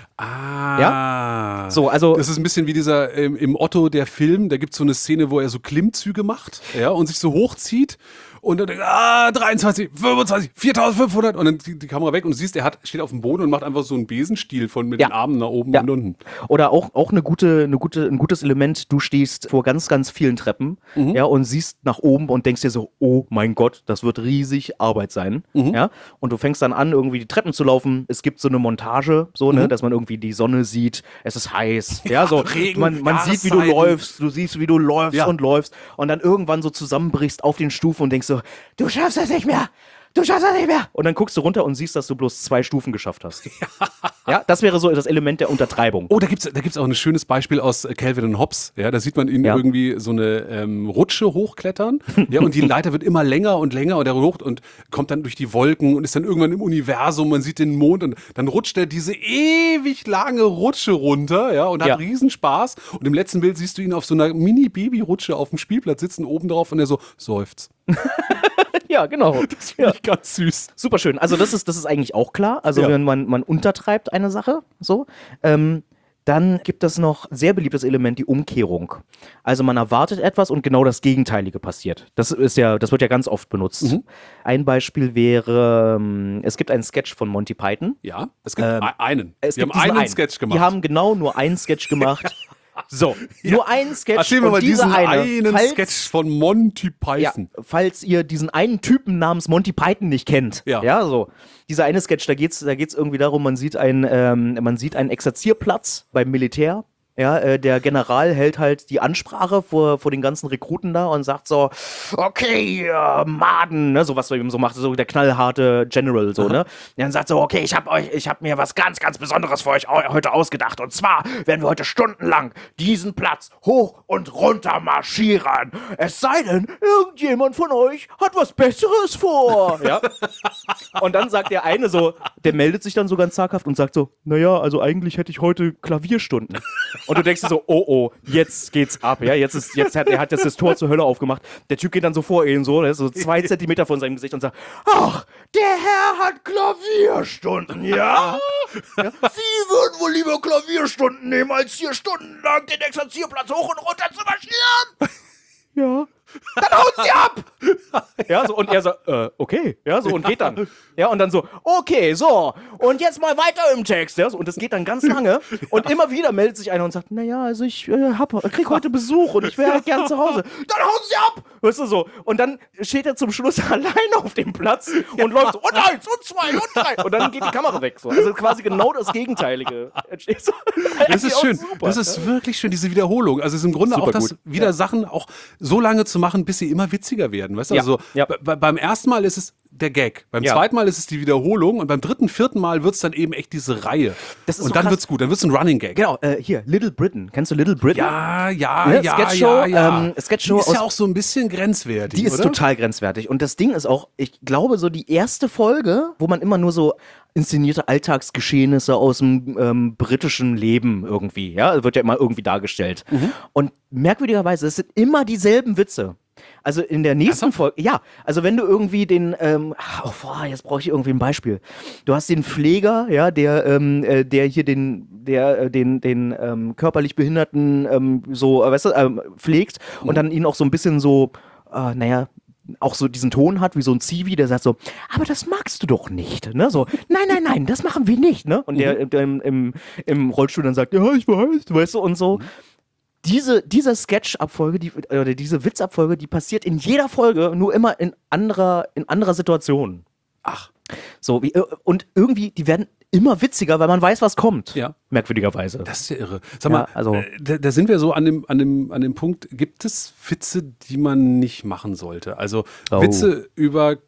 Ah. So, also- Das ist ein bisschen wie dieser ähm, im Otto der Film, da gibt es so eine Szene, wo er so Klimmzüge macht, ja, und sich so hochzieht und dann denkt, ah, dreiundzwanzig, fünfundzwanzig, viertausendfünfhundert und dann die, die Kamera weg und du siehst, er hat, steht auf dem Boden und macht einfach so einen Besenstiel von mit Ja. den Armen nach oben Ja. und unten. Oder auch, auch eine gute, eine gute, ein gutes Element, du stehst vor ganz, ganz vielen Treppen Mhm. ja, und siehst nach oben und denkst dir so, oh mein Gott, das wird riesig Arbeit sein. Mhm. Ja? Und du fängst dann an, irgendwie die Treppen zu laufen. Es gibt so eine Montage, so, ne, dass man irgendwie die Sonne sieht, es ist heiß. Ja, so, Regen, man man sieht, wie du Jahreszeiten. läufst, du siehst, wie du läufst Ja. und läufst und dann irgendwann so zusammenbrichst auf den Stufen und denkst so, du schaffst das nicht mehr. Du schaffst das nicht mehr. Und dann guckst du runter und siehst, dass du bloß zwei Stufen geschafft hast. Ja, das wäre so das Element der Untertreibung. Oh, da gibt's da gibt's auch ein schönes Beispiel aus äh, Calvin und Hobbes. Ja, da sieht man ihn Ja. irgendwie so eine ähm, Rutsche hochklettern. Ja, und die Leiter wird immer länger und länger und er hocht und kommt dann durch die Wolken und ist dann irgendwann im Universum. Man sieht den Mond und dann rutscht er diese ewig lange Rutsche runter, ja, und hat Ja. Riesenspaß. Und im letzten Bild siehst du ihn auf so einer Mini-Baby-Rutsche auf dem Spielplatz sitzen, oben drauf und er so seufzt. Ja, genau. Das finde ich ganz süß. Super schön. Also das ist, das ist eigentlich auch klar. Also Ja. wenn man, man untertreibt eine Sache, so. Ähm, dann gibt es noch sehr beliebtes Element, die Umkehrung. Also man erwartet etwas und genau das Gegenteilige passiert. Das ist ja, das wird ja ganz oft benutzt. Mhm. Ein Beispiel wäre, ähm, es gibt einen Sketch von Monty Python. Ja, es gibt Ähm, e- einen. Es Wir haben gibt diesen einen Sketch gemacht. Die haben genau nur einen Sketch gemacht. So, nur einen Sketch. Erzähl mir und mal dieser diesen eine, einen falls, Sketch von Monty Ja, Python. falls ihr diesen einen Typen namens Monty Python nicht kennt. Ja. Ja, so. Dieser eine Sketch, da geht's, da geht's irgendwie darum, man sieht, ein, ähm, man sieht einen Exerzierplatz beim Militär. Ja, äh, der General hält halt die Ansprache vor, vor den ganzen Rekruten da und sagt so, okay, äh, Maden, ne, so was er eben so macht, so der knallharte General, so, ne. Der dann sagt so, okay, ich hab euch, ich hab mir was ganz, ganz Besonderes für euch au- heute ausgedacht. Und zwar werden wir heute stundenlang diesen Platz hoch und runter marschieren. Es sei denn, irgendjemand von euch hat was Besseres vor. Ja. Und dann sagt der eine so, der meldet sich dann so ganz zaghaft und sagt so, naja, also eigentlich hätte ich heute Klavierstunden. Und du denkst dir so, oh oh, jetzt geht's ab, ja, jetzt ist, jetzt hat er hat jetzt das Tor zur Hölle aufgemacht. Der Typ geht dann so vor ihn, so, der ist so zwei Zentimeter von seinem Gesicht und sagt, ach, der Herr hat Klavierstunden, ja? Ja? Sie würden wohl lieber Klavierstunden nehmen, als hier stundenlang den Exerzierplatz hoch und runter zu marschieren? Ja. Dann haut sie ab! Ja, so, und er so, äh, okay, ja, so, und geht dann. Ja, und dann so, okay, so, und jetzt mal weiter im Text, ja, so, und das geht dann ganz lange, und immer wieder meldet sich einer und sagt, naja, also ich äh, hab, krieg heute Besuch und ich wäre halt gern zu Hause. Dann hauen sie ab! Weißt du, so, und dann steht er zum Schluss alleine auf dem Platz und läuft so, und eins, und zwei, und drei, und dann geht die Kamera weg, so, also quasi genau das Gegenteilige. entsteht so. Das Eigentlich ist auch schön. super, Das ist wirklich schön, diese Wiederholung. Also es ist im Grunde Super auch das, gut. wieder Ja. Sachen auch so lange zu machen, bis sie immer witziger werden. Weißt du, Ja. also Ja. be- beim ersten Mal ist es der Gag, beim Ja. zweiten Mal ist es die Wiederholung und beim dritten, vierten Mal wird es dann eben echt diese Reihe. Das ist und so dann krass. wird's gut, dann wird's ein Running Gag. Genau, äh, hier, Little Britain. Kennst du Little Britain? Ja, ja, Ne? ja, Sketchshow, ja, ja. ähm, Sketchshow die ist ja aus- auch so ein bisschen grenzwertig, Die ist oder? total grenzwertig. Und das Ding ist auch, ich glaube, so die erste Folge, wo man immer nur so inszenierte Alltagsgeschehnisse aus dem ähm, britischen Leben irgendwie, ja, wird ja immer irgendwie dargestellt. Mhm. Und merkwürdigerweise, es sind immer dieselben Witze. Also in der nächsten Ernsthaft? Folge, ja, also wenn du irgendwie den, ähm, oh, boah, jetzt brauche ich irgendwie ein Beispiel. Du hast den Pfleger, ja, der, ähm, äh, der hier den, der, äh, den, den ähm, körperlich Behinderten ähm, so, äh, weißt du, ähm, pflegt und dann ihn auch so ein bisschen so, äh, naja, auch so diesen Ton hat, wie so ein Zivi, der sagt so, aber das magst du doch nicht, ne, so, nein, nein, nein, das machen wir nicht, ne, und der, der im, im, im Rollstuhl dann sagt, ja, ich weiß, weißt du, und so. Diese, diese Sketch-Abfolge, die, oder diese Witzabfolge, die passiert in jeder Folge, nur immer in anderer, in anderer Situation. Ach, So, wie, und irgendwie, die werden immer witziger, weil man weiß, was kommt. Ja. Merkwürdigerweise. das ist ja irre. Sag Ja, mal, also- äh, da, da sind wir so an dem, an, dem, an dem Punkt, gibt es Witze, die man nicht machen sollte? Also Oh. Witze über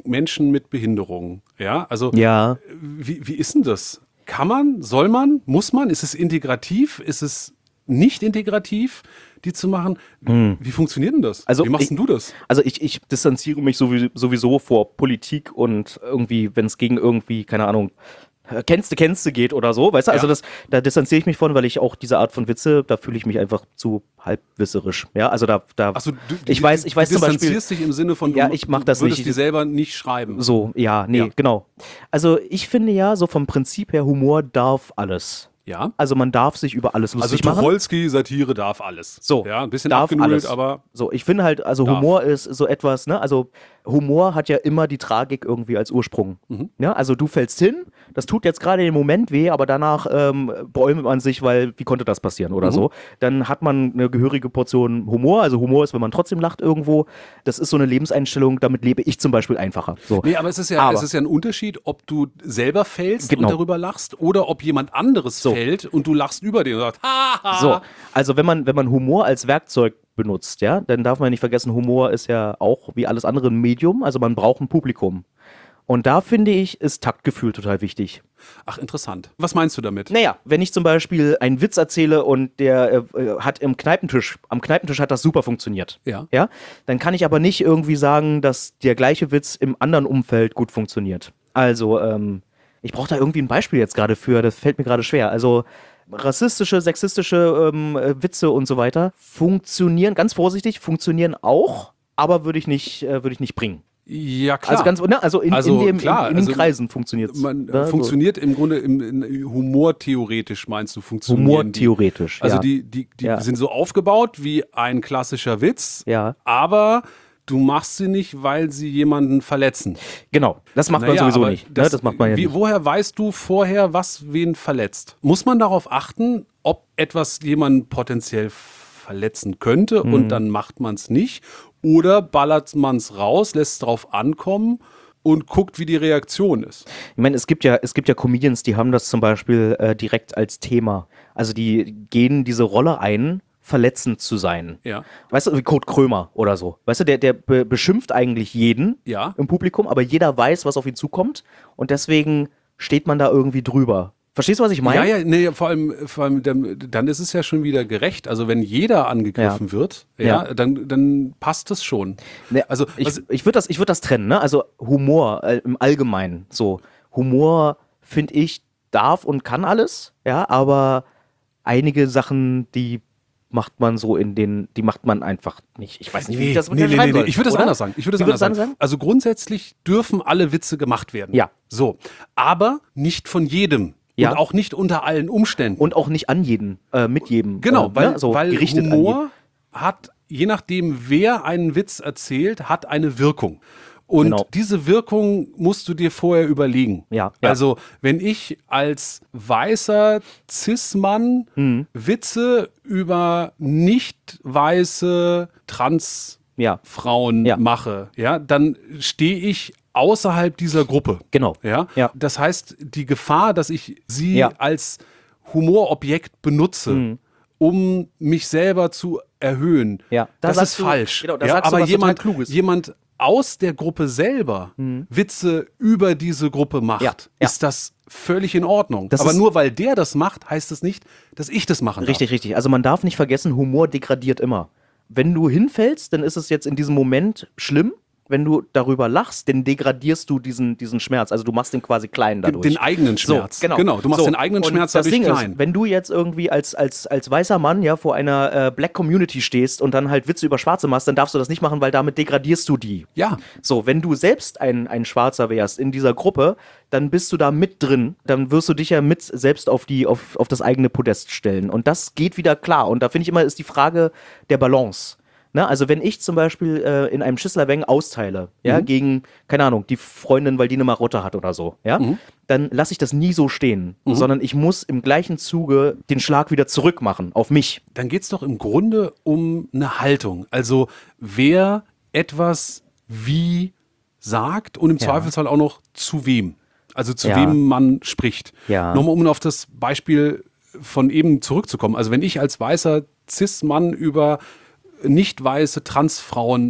Menschen mit Behinderungen. Ja, also Ja. wie, wie ist denn das? Kann man, soll man, muss man? Ist es integrativ? Ist es nicht integrativ, die zu machen? Hm. Wie funktioniert denn das? Also wie machst ich- denn du das? Also ich, ich distanziere mich sowieso, sowieso vor Politik und irgendwie, wenn es gegen irgendwie, keine Ahnung, äh, kennst du, kennst du geht oder so, weißt du? Also Ja. das, da distanziere ich mich von, weil ich auch diese Art von Witze, da fühle ich mich einfach zu halbwisserisch. Ja, also da, da Achso, du, ich weiß, ich weiß du zum Beispiel, distanzierst dich im Sinne von, du, Ja, ich mach das du würdest nicht. die selber nicht schreiben. so, ja, nee, Ja. genau. Also ich finde ja, so vom Prinzip her, Humor darf alles. Ja. Also man darf sich über alles Also lustig machen. Tucholsky, Satire darf alles. So, Ja, ein bisschen darf abgenudelt, alles. aber So, ich finde halt, also Darf. Humor ist so etwas, ne, also Humor hat ja immer die Tragik irgendwie als Ursprung. Mhm. Ja, also du fällst hin, das tut jetzt gerade im Moment weh, aber danach ähm, bäumt man sich, weil wie konnte das passieren oder Mhm. so. Dann hat man eine gehörige Portion Humor, also Humor ist, wenn man trotzdem lacht irgendwo. Das ist so eine Lebenseinstellung, damit lebe ich zum Beispiel einfacher. So. nee, aber es ist ja, Aber- es ist ja ein Unterschied, ob du selber fällst Genau. und darüber lachst oder ob jemand anderes So. fällt und du lachst über den und sagst, haha. So, also wenn man, wenn man Humor als Werkzeug benutzt, ja, dann darf man nicht vergessen, Humor ist ja auch wie alles andere ein Medium, also man braucht ein Publikum. Und da finde ich, ist Taktgefühl total wichtig. Ach, interessant. Was meinst du damit? Naja, wenn ich zum Beispiel einen Witz erzähle und der äh, hat im Kneipentisch, am Kneipentisch hat das super funktioniert. Ja. Ja, dann kann ich aber nicht irgendwie sagen, dass der gleiche Witz im anderen Umfeld gut funktioniert. Also, ähm, ich brauche da irgendwie ein Beispiel jetzt gerade für, das fällt mir gerade schwer. Also, rassistische, sexistische ähm, äh, Witze und so weiter funktionieren, ganz vorsichtig, funktionieren auch, aber würde ich nicht, äh, würde ich nicht bringen. Ja, klar. Also ganz, ne, also in, Also in, dem, klar, in, in den also Kreisen funktioniert es. Man äh, ne, funktioniert im Grunde im, in, humortheoretisch, meinst du, so. funktionieren Humortheoretisch. die. Also ja. die, die, die Ja. sind so aufgebaut wie ein klassischer Witz, Ja. aber du machst sie nicht, weil sie jemanden verletzen. Genau, das macht man Naja, sowieso aber nicht. Das, ne? das macht man ja wie, nicht. Woher weißt du vorher, was wen verletzt? Muss man darauf achten, ob etwas jemanden potenziell verletzen könnte Mhm. und dann macht man es nicht? Oder ballert man es raus, lässt es drauf ankommen und guckt, wie die Reaktion ist? Ich meine, es gibt ja, es gibt ja Comedians, die haben das zum Beispiel äh, direkt als Thema. Also die gehen diese Rolle ein, verletzend zu sein. Ja. Weißt du, wie Kurt Krömer oder so. Weißt du, der, der be beschimpft eigentlich jeden Ja. im Publikum, aber jeder weiß, was auf ihn zukommt und deswegen steht man da irgendwie drüber. Verstehst du, was ich meine? Ja, ja, nee, vor allem, vor allem dann, dann ist es ja schon wieder gerecht. Also wenn jeder angegriffen Ja. wird, ja, Ja. Dann, dann passt es schon. Ne, Also ich, was, ich würde das, ich würd das trennen, ne? Also Humor äh, im Allgemeinen. So, Humor, finde ich, darf und kann alles, ja, aber einige Sachen, die macht man so in den, die macht man einfach nicht. Ich weiß nicht, wie ich das nee, nee, beschreiben nee, soll, ich würde das oder? anders sagen. Ich würde Wie das anders würdest du sagen. Also grundsätzlich dürfen alle Witze gemacht werden. Ja. So. Aber nicht von jedem. Ja. Und auch nicht unter allen Umständen. Und auch nicht an jeden, äh, mit jedem. Genau, äh, weil, ne? so weil gerichtet an Humor hat, je nachdem, wer einen Witz erzählt, hat eine Wirkung. Und Genau. diese Wirkung musst du dir vorher überlegen. Ja, ja. Also, wenn ich als weißer Cis-Mann Mhm. Witze über nicht weiße Trans-Frauen Ja. Ja. mache, ja, dann stehe ich außerhalb dieser Gruppe. Genau. Ja? Ja. Das heißt, die Gefahr, dass ich sie Ja. als Humorobjekt benutze, Mhm. um mich selber zu erhöhen, Ja. Da das sagst ist du- falsch. genau, da ja, sagst du aber was total jemand, Kluges. jemand aus der Gruppe selber Witze über diese Gruppe macht, Ja. Ja. ist das völlig in Ordnung. Das aber ist- nur weil der das macht, heißt es nicht, dass ich das machen Richtig, darf. richtig. Also man darf nicht vergessen, Humor degradiert immer. Wenn du hinfällst, dann ist es jetzt in diesem Moment schlimm. Wenn du darüber lachst, dann degradierst du diesen, diesen Schmerz. Also du machst den quasi klein dadurch. Den eigenen Schmerz. So, genau. Genau, du machst So, den eigenen und Schmerz das dadurch Ding klein. Ist, wenn du jetzt irgendwie als, als, als weißer Mann ja vor einer äh, Black Community stehst und dann halt Witze über Schwarze machst, dann darfst du das nicht machen, weil damit degradierst du die. Ja. So, wenn du selbst ein, ein Schwarzer wärst in dieser Gruppe, dann bist du da mit drin. Dann wirst du dich ja mit selbst auf, die, auf, auf das eigene Podest stellen. Und das geht wieder klar. Und da finde ich immer, ist die Frage der Balance. Ne? Also wenn ich zum Beispiel äh, in einem Schisslerweng austeile, ja, Mhm. gegen, keine Ahnung, die Freundin, weil die eine Marotte hat oder so, ja, Mhm. dann lasse ich das nie so stehen, sondern ich muss im gleichen Zuge den Schlag wieder zurückmachen auf mich. Dann geht es doch im Grunde um eine Haltung. Also wer etwas wie sagt und im Ja. Zweifelsfall auch noch zu wem. Also zu Ja. wem man spricht. Ja. Nochmal, um auf das Beispiel von eben zurückzukommen. Also wenn ich als weißer Cis-Mann über nicht weiße Transfrauen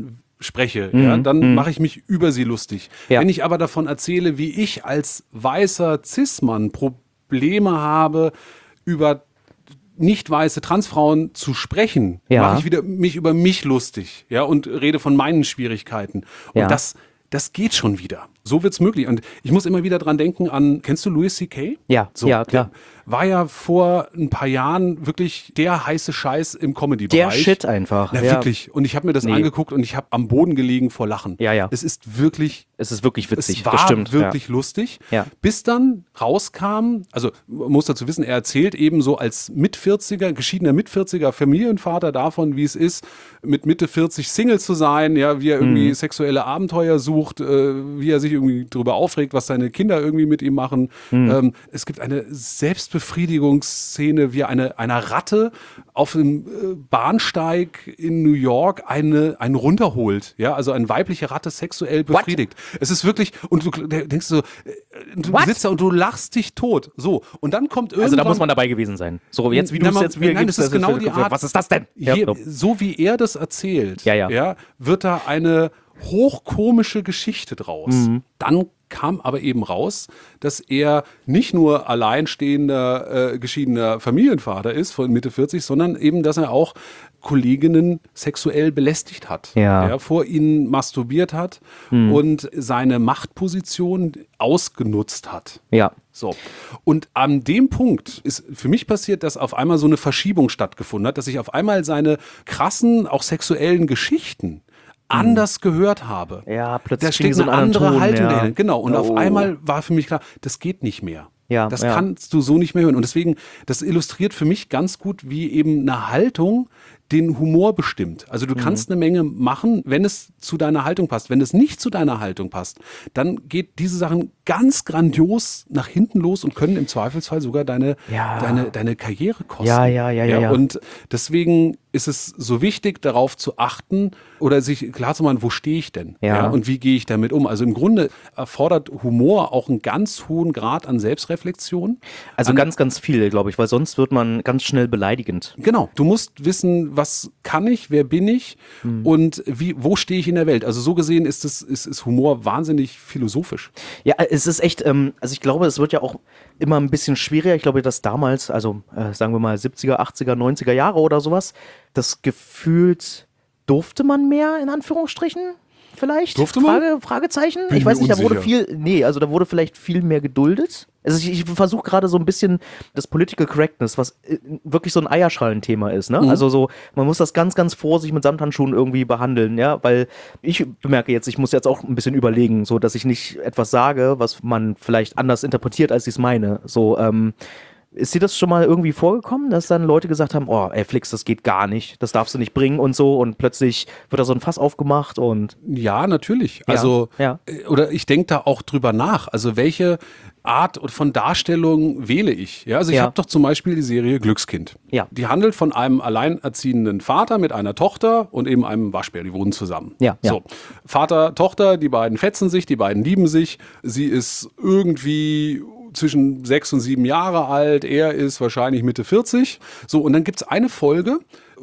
spreche, Mhm. ja, dann Mhm. mache ich mich über sie lustig. Ja. Wenn ich aber davon erzähle, wie ich als weißer Cis-Mann Probleme habe, über nicht weiße Transfrauen zu sprechen, Ja. mache ich wieder mich über mich lustig, ja, und rede von meinen Schwierigkeiten. Und Ja. das, das geht schon wieder. So wird's möglich. Und ich muss immer wieder dran denken an, kennst du Louis C K? Ja, so, ja, klar. Der war ja vor ein paar Jahren wirklich der heiße Scheiß im Comedy-Bereich. Der Shit einfach. Na, ja. wirklich. Und ich habe mir das Nee. angeguckt und ich habe am Boden gelegen vor Lachen. Ja, ja. Es ist wirklich Es ist wirklich witzig, es war das stimmt. wirklich lustig, Ja. bis dann rauskam, also man muss dazu wissen, er erzählt eben so als Mitvierziger, geschiedener Mitvierziger Familienvater davon, wie es ist, mit Mitte vierzig Single zu sein, ja, wie er irgendwie Mhm. sexuelle Abenteuer sucht, äh, wie er sich irgendwie darüber aufregt, was seine Kinder irgendwie mit ihm machen. Mhm. Ähm, es gibt eine Selbstbefriedigungsszene, wie eine einer Ratte auf einem äh, Bahnsteig in New York eine, einen runterholt, ja, also eine weibliche Ratte sexuell befriedigt. Es ist wirklich, und du denkst so, äh, du What? sitzt da und du lachst dich tot. So, und dann kommt irgendwann... Also da muss man dabei gewesen sein. So, jetzt wie du Na, es man- jetzt wieder nein, gibst, das ist genau die für- Art- Was ist das denn? Ja, Hier, so. so wie er das erzählt, Ja, ja. wird da eine hochkomische Geschichte draus. Mhm. Dann kam aber eben raus, dass er nicht nur alleinstehender, äh, geschiedener Familienvater ist von Mitte vierzig, sondern eben, dass er auch Kolleginnen sexuell belästigt hat. Ja. Er vor ihnen masturbiert hat und seine Machtposition ausgenutzt hat. Ja. So. Und an dem Punkt ist für mich passiert, dass auf einmal so eine Verschiebung stattgefunden hat, dass ich auf einmal seine krassen, auch sexuellen Geschichten anders gehört habe. Ja, plötzlich Da kriegen steckt die so eine einen anderen andere Ton, Haltung ja. dahinter. Genau. Und auf Oh. einmal war für mich klar, das geht nicht mehr. Ja, das ja. kannst du so nicht mehr hören. Und deswegen, das illustriert für mich ganz gut, wie eben eine Haltung den Humor bestimmt. Also du kannst eine Menge machen, wenn es zu deiner Haltung passt. Wenn es nicht zu deiner Haltung passt, dann geht diese Sachen ganz grandios nach hinten los und können im Zweifelsfall sogar deine, Ja. deine, deine Karriere kosten. Ja, ja, ja, ja, ja. Und deswegen ist es so wichtig, darauf zu achten oder sich klar zu machen, wo stehe ich denn? Ja. Und wie gehe ich damit um? Also im Grunde erfordert Humor auch einen ganz hohen Grad an Selbstreflexion. Also an, ganz, ganz viel, glaube ich, weil sonst wird man ganz schnell beleidigend. Genau, du musst wissen, was kann ich, wer bin ich Hm. und wie, wo stehe ich in der Welt. Also so gesehen ist, es, ist, ist Humor wahnsinnig philosophisch. Ja, es ist echt, ähm, also ich glaube, es wird ja auch immer ein bisschen schwieriger. Ich glaube, dass damals, also äh, sagen wir mal siebziger, achtziger, neunziger Jahre oder sowas, das gefühlt durfte man mehr, in Anführungsstrichen, vielleicht? Durfte man? Frage, Fragezeichen? Bin ich weiß mir nicht, da wurde unsicher. viel, nee, also da wurde vielleicht viel mehr geduldet. Also ich, ich versuche gerade so ein bisschen das Political Correctness, was äh, wirklich so ein Eierschalenthema ist, ne? Mhm. Also so, man muss das ganz, ganz vorsichtig mit Samthandschuhen irgendwie behandeln, ja? Weil ich bemerke jetzt, ich muss jetzt auch ein bisschen überlegen, so, dass ich nicht etwas sage, was man vielleicht anders interpretiert, als ich es meine. So, ähm, ist dir das schon mal irgendwie vorgekommen, dass dann Leute gesagt haben, oh, ey Flix, das geht gar nicht, das darfst du nicht bringen und so und plötzlich wird da so ein Fass aufgemacht und Ja, natürlich. Ja, Also, ja. äh, oder ich denke da auch drüber nach. Also, welche Art von Darstellung wähle ich? Ja, also ich Ja. habe doch zum Beispiel die Serie Glückskind. Ja. Die handelt von einem alleinerziehenden Vater mit einer Tochter und eben einem Waschbär. Die wohnen zusammen. Ja, ja. So. Vater, Tochter, die beiden fetzen sich, die beiden lieben sich. Sie ist irgendwie zwischen sechs und sieben Jahre alt. Er ist wahrscheinlich Mitte vierzig. So, und dann gibt es eine Folge,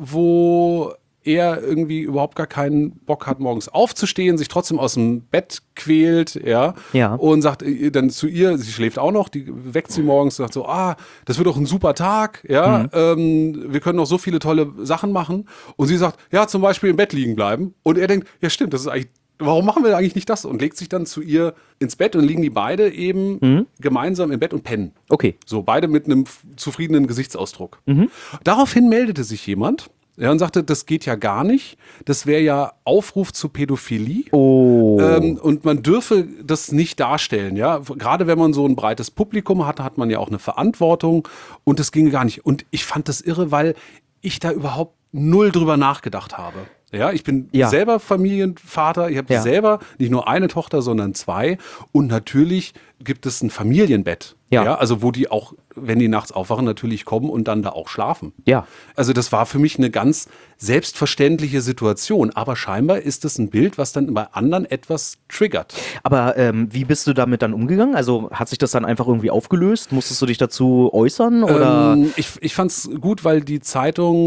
wo er irgendwie überhaupt gar keinen Bock hat, morgens aufzustehen, sich trotzdem aus dem Bett quält, ja, Ja. und sagt äh, dann zu ihr, sie schläft auch noch, die weckt sie morgens, sagt so, ah, das wird doch ein super Tag, ja, ähm, wir können noch so viele tolle Sachen machen, und sie sagt, ja, zum Beispiel im Bett liegen bleiben, und er denkt, ja stimmt, das ist eigentlich, warum machen wir eigentlich nicht das, und legt sich dann zu ihr ins Bett, und liegen die beide eben gemeinsam im Bett und pennen. okay. So, beide mit einem f- zufriedenen Gesichtsausdruck. Daraufhin meldete sich jemand, ja, und sagte, das geht ja gar nicht. Das wäre ja Aufruf zu Pädophilie. Oh. Ähm, und man dürfe das nicht darstellen, ja. Gerade wenn man so ein breites Publikum hat, hat man ja auch eine Verantwortung. Und das ginge gar nicht. Und ich fand das irre, weil ich da überhaupt null drüber nachgedacht habe. Ja, ich bin Ja. selber Familienvater. Ich habe Ja. selber nicht nur eine Tochter, sondern zwei. Und natürlich gibt es ein Familienbett. Ja. Ja, also wo die auch, wenn die nachts aufwachen, natürlich kommen und dann da auch schlafen. Ja. Also das war für mich eine ganz selbstverständliche Situation. Aber scheinbar ist es ein Bild, was dann bei anderen etwas triggert. Aber ähm, wie bist du damit dann umgegangen? Also hat sich das dann einfach irgendwie aufgelöst? Musstest du dich dazu äußern? Oder? Ähm, ich ich fand es gut, weil die Zeitung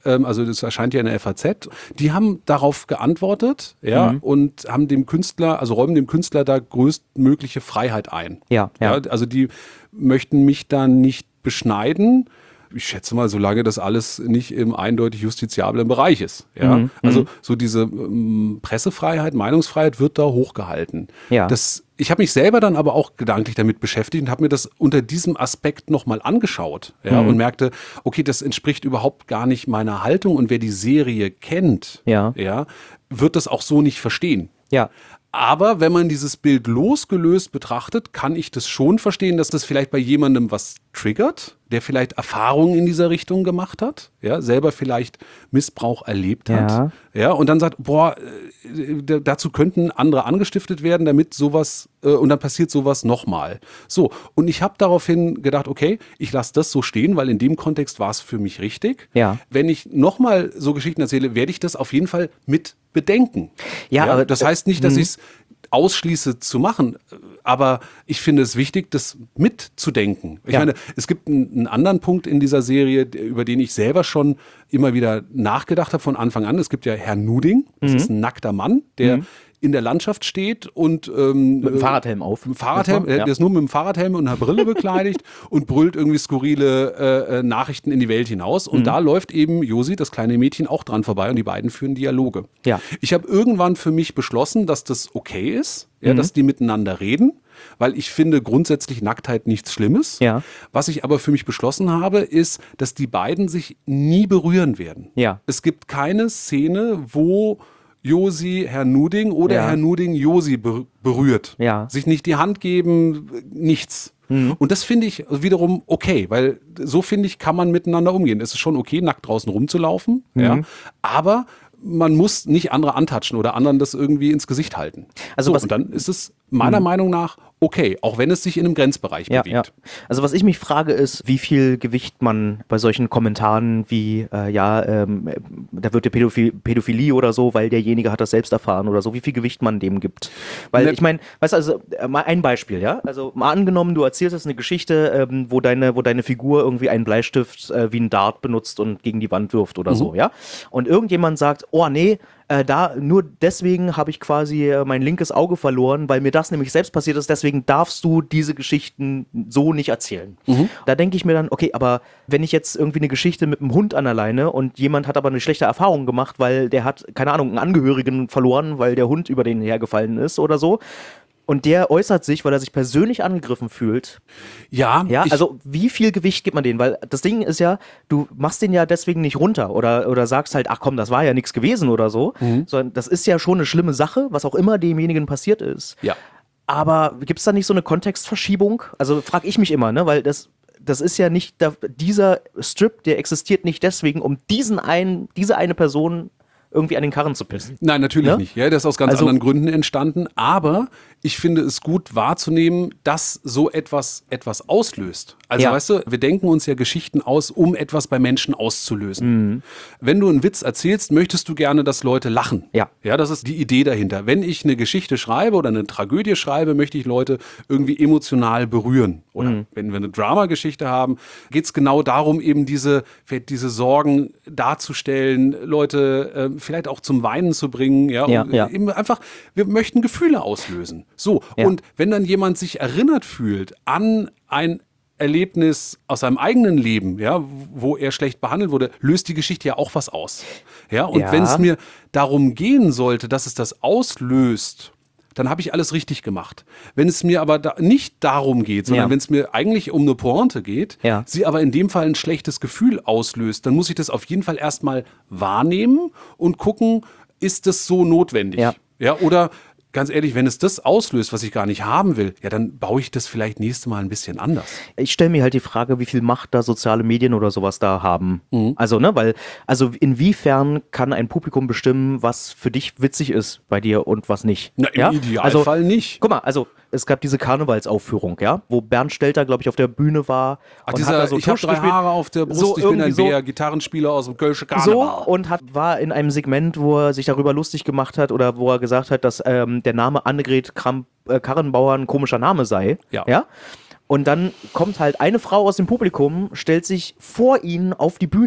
ähm, also das erscheint ja in der F A Z, die haben darauf geantwortet, ja, Mhm. und haben dem Künstler, also räumen dem Künstler da größtmögliche Freiheit ein. Ja, ja. Also die möchten mich da nicht beschneiden. Ich schätze mal, solange das alles nicht im eindeutig justiziablen Bereich ist. Ja? Mhm, Also so diese ähm, Pressefreiheit, Meinungsfreiheit wird da hochgehalten. Ja. Das, ich habe mich selber dann aber auch gedanklich damit beschäftigt und habe mir das unter diesem Aspekt nochmal angeschaut, ja, Mhm. und merkte, okay, das entspricht überhaupt gar nicht meiner Haltung und wer die Serie kennt, Ja. ja, wird das auch so nicht verstehen. Ja. Aber wenn man dieses Bild losgelöst betrachtet, kann ich das schon verstehen, dass das vielleicht bei jemandem was triggert, der vielleicht Erfahrungen in dieser Richtung gemacht hat, ja, selber vielleicht Missbrauch erlebt hat, Ja. ja, und dann sagt, boah, äh, d- dazu könnten andere angestiftet werden, damit sowas, äh, und dann passiert sowas nochmal. So, und ich habe daraufhin gedacht, okay, ich lasse das so stehen, weil in dem Kontext war es für mich richtig. Ja. Wenn ich nochmal so Geschichten erzähle, werde ich das auf jeden Fall mit bedenken. Ja, aber- das heißt nicht, dass ich es ausschließe zu machen, aber ich finde es wichtig, das mitzudenken. Ich Ja. meine, es gibt einen, einen anderen Punkt in dieser Serie, der- über den ich selber schon immer wieder nachgedacht habe von Anfang an. Es gibt ja Herrn Nuding, das ist ein nackter Mann, der in der Landschaft steht und ähm, Mit dem Fahrradhelm auf. Mit dem Fahrradhelm, Ja. der ist nur mit dem Fahrradhelm und einer Brille bekleidigt und brüllt irgendwie skurrile äh, äh, Nachrichten in die Welt hinaus. Und da läuft eben Josi, das kleine Mädchen, auch dran vorbei und die beiden führen Dialoge. Ja. Ich habe irgendwann für mich beschlossen, dass das okay ist, ja, dass die miteinander reden, weil ich finde grundsätzlich Nacktheit nichts Schlimmes. Ja. Was ich aber für mich beschlossen habe, ist, dass die beiden sich nie berühren werden. Ja. Es gibt keine Szene, wo Josi Herrn Nuding oder Ja. Herr Nuding Josi ber berührt. Ja. Sich nicht die Hand geben, nichts. Und das finde ich wiederum okay, weil so finde ich, kann man miteinander umgehen. Es ist schon okay, nackt draußen rumzulaufen, ja, aber man muss nicht andere antatschen oder anderen das irgendwie ins Gesicht halten. Also so, was- und dann ist es meiner Meinung nach okay, auch wenn es sich in einem Grenzbereich Ja, bewegt. ja. Also was ich mich frage ist, wie viel Gewicht man bei solchen Kommentaren wie, äh, ja, ähm, äh, da wird der Pädophil Pädophilie oder so, weil derjenige hat das selbst erfahren oder so, wie viel Gewicht man dem gibt. Weil Ne- ich meine, weißt du, also äh, mal ein Beispiel, ja, also mal angenommen, du erzählst jetzt eine Geschichte, ähm, wo deine, wo deine Figur irgendwie einen Bleistift äh, wie ein Dart benutzt und gegen die Wand wirft oder so, ja, und irgendjemand sagt, oh nee, äh, da, nur deswegen habe ich quasi äh, mein linkes Auge verloren, weil mir das nämlich selbst passiert ist, deswegen darfst du diese Geschichten so nicht erzählen. Da denke ich mir dann, okay, aber wenn ich jetzt irgendwie eine Geschichte mit einem Hund an der Leine und jemand hat aber eine schlechte Erfahrung gemacht, weil der hat, keine Ahnung, einen Angehörigen verloren, weil der Hund über den hergefallen ist oder so, und der äußert sich, weil er sich persönlich angegriffen fühlt. Ja, Ja, ich, also wie viel Gewicht gibt man denen? Weil das Ding ist ja, du machst den ja deswegen nicht runter oder, oder sagst halt, ach komm, das war ja nichts gewesen oder so, sondern das ist ja schon eine schlimme Sache, was auch immer demjenigen passiert ist. ja. Aber gibt es da nicht so eine Kontextverschiebung? Also frage ich mich immer, ne? Weil das, das ist ja nicht, da, dieser Strip, der existiert nicht deswegen, um diesen einen, diese eine Person irgendwie an den Karren zu pissen. Nein, natürlich Ne? nicht. Ja, das ist aus ganz Also- anderen Gründen entstanden. Aber ich finde es gut wahrzunehmen, dass so etwas etwas auslöst. Also Ja. weißt du, wir denken uns ja Geschichten aus, um etwas bei Menschen auszulösen. Mhm. Wenn du einen Witz erzählst, möchtest du gerne, dass Leute lachen. Ja. Ja, das ist die Idee dahinter. Wenn ich eine Geschichte schreibe oder eine Tragödie schreibe, möchte ich Leute irgendwie emotional berühren. Oder Mhm. wenn wir eine Drama-Geschichte haben, geht es genau darum, eben diese, diese Sorgen darzustellen, Leute äh, vielleicht auch zum Weinen zu bringen. Ja, Ja, und ja. eben einfach, wir möchten Gefühle auslösen. So, Ja. und wenn dann jemand sich erinnert fühlt an ein Erlebnis aus seinem eigenen Leben, ja, wo er schlecht behandelt wurde, löst die Geschichte ja auch was aus. Ja, und Ja. wenn es mir darum gehen sollte, dass es das auslöst, dann habe ich alles richtig gemacht. Wenn es mir aber da nicht darum geht, sondern Ja. wenn es mir eigentlich um eine Pointe geht, Ja. sie aber in dem Fall ein schlechtes Gefühl auslöst, dann muss ich das auf jeden Fall erstmal wahrnehmen und gucken, ist das so notwendig? Ja. Ja, oder ganz ehrlich, wenn es das auslöst, was ich gar nicht haben will, ja, dann baue ich das vielleicht nächste Mal ein bisschen anders. Ich stelle mir halt die Frage, wie viel Macht da soziale Medien oder sowas da haben. Mhm. Also, ne, weil, also inwiefern kann ein Publikum bestimmen, was für dich witzig ist bei dir und was nicht? Na, im ja? Idealfall also, nicht. Guck mal, also es gab diese Karnevalsaufführung, ja, wo Bernd Stelter, glaube ich, auf der Bühne war. Ach, und dieser, hat da so ich habe Tusch drei gespielt. Haare auf der Brust, So ich bin ein irgendwie so. Bär, Gitarrenspieler aus dem Kölsche So, Karneval. und hat, war in einem Segment, wo er sich darüber lustig gemacht hat oder wo er gesagt hat, dass ähm, der Name Annegret Kramp, äh, Karrenbauer ein komischer Name sei. Ja. ja. Und dann kommt halt eine Frau aus dem Publikum, stellt sich vor ihn auf die Bühne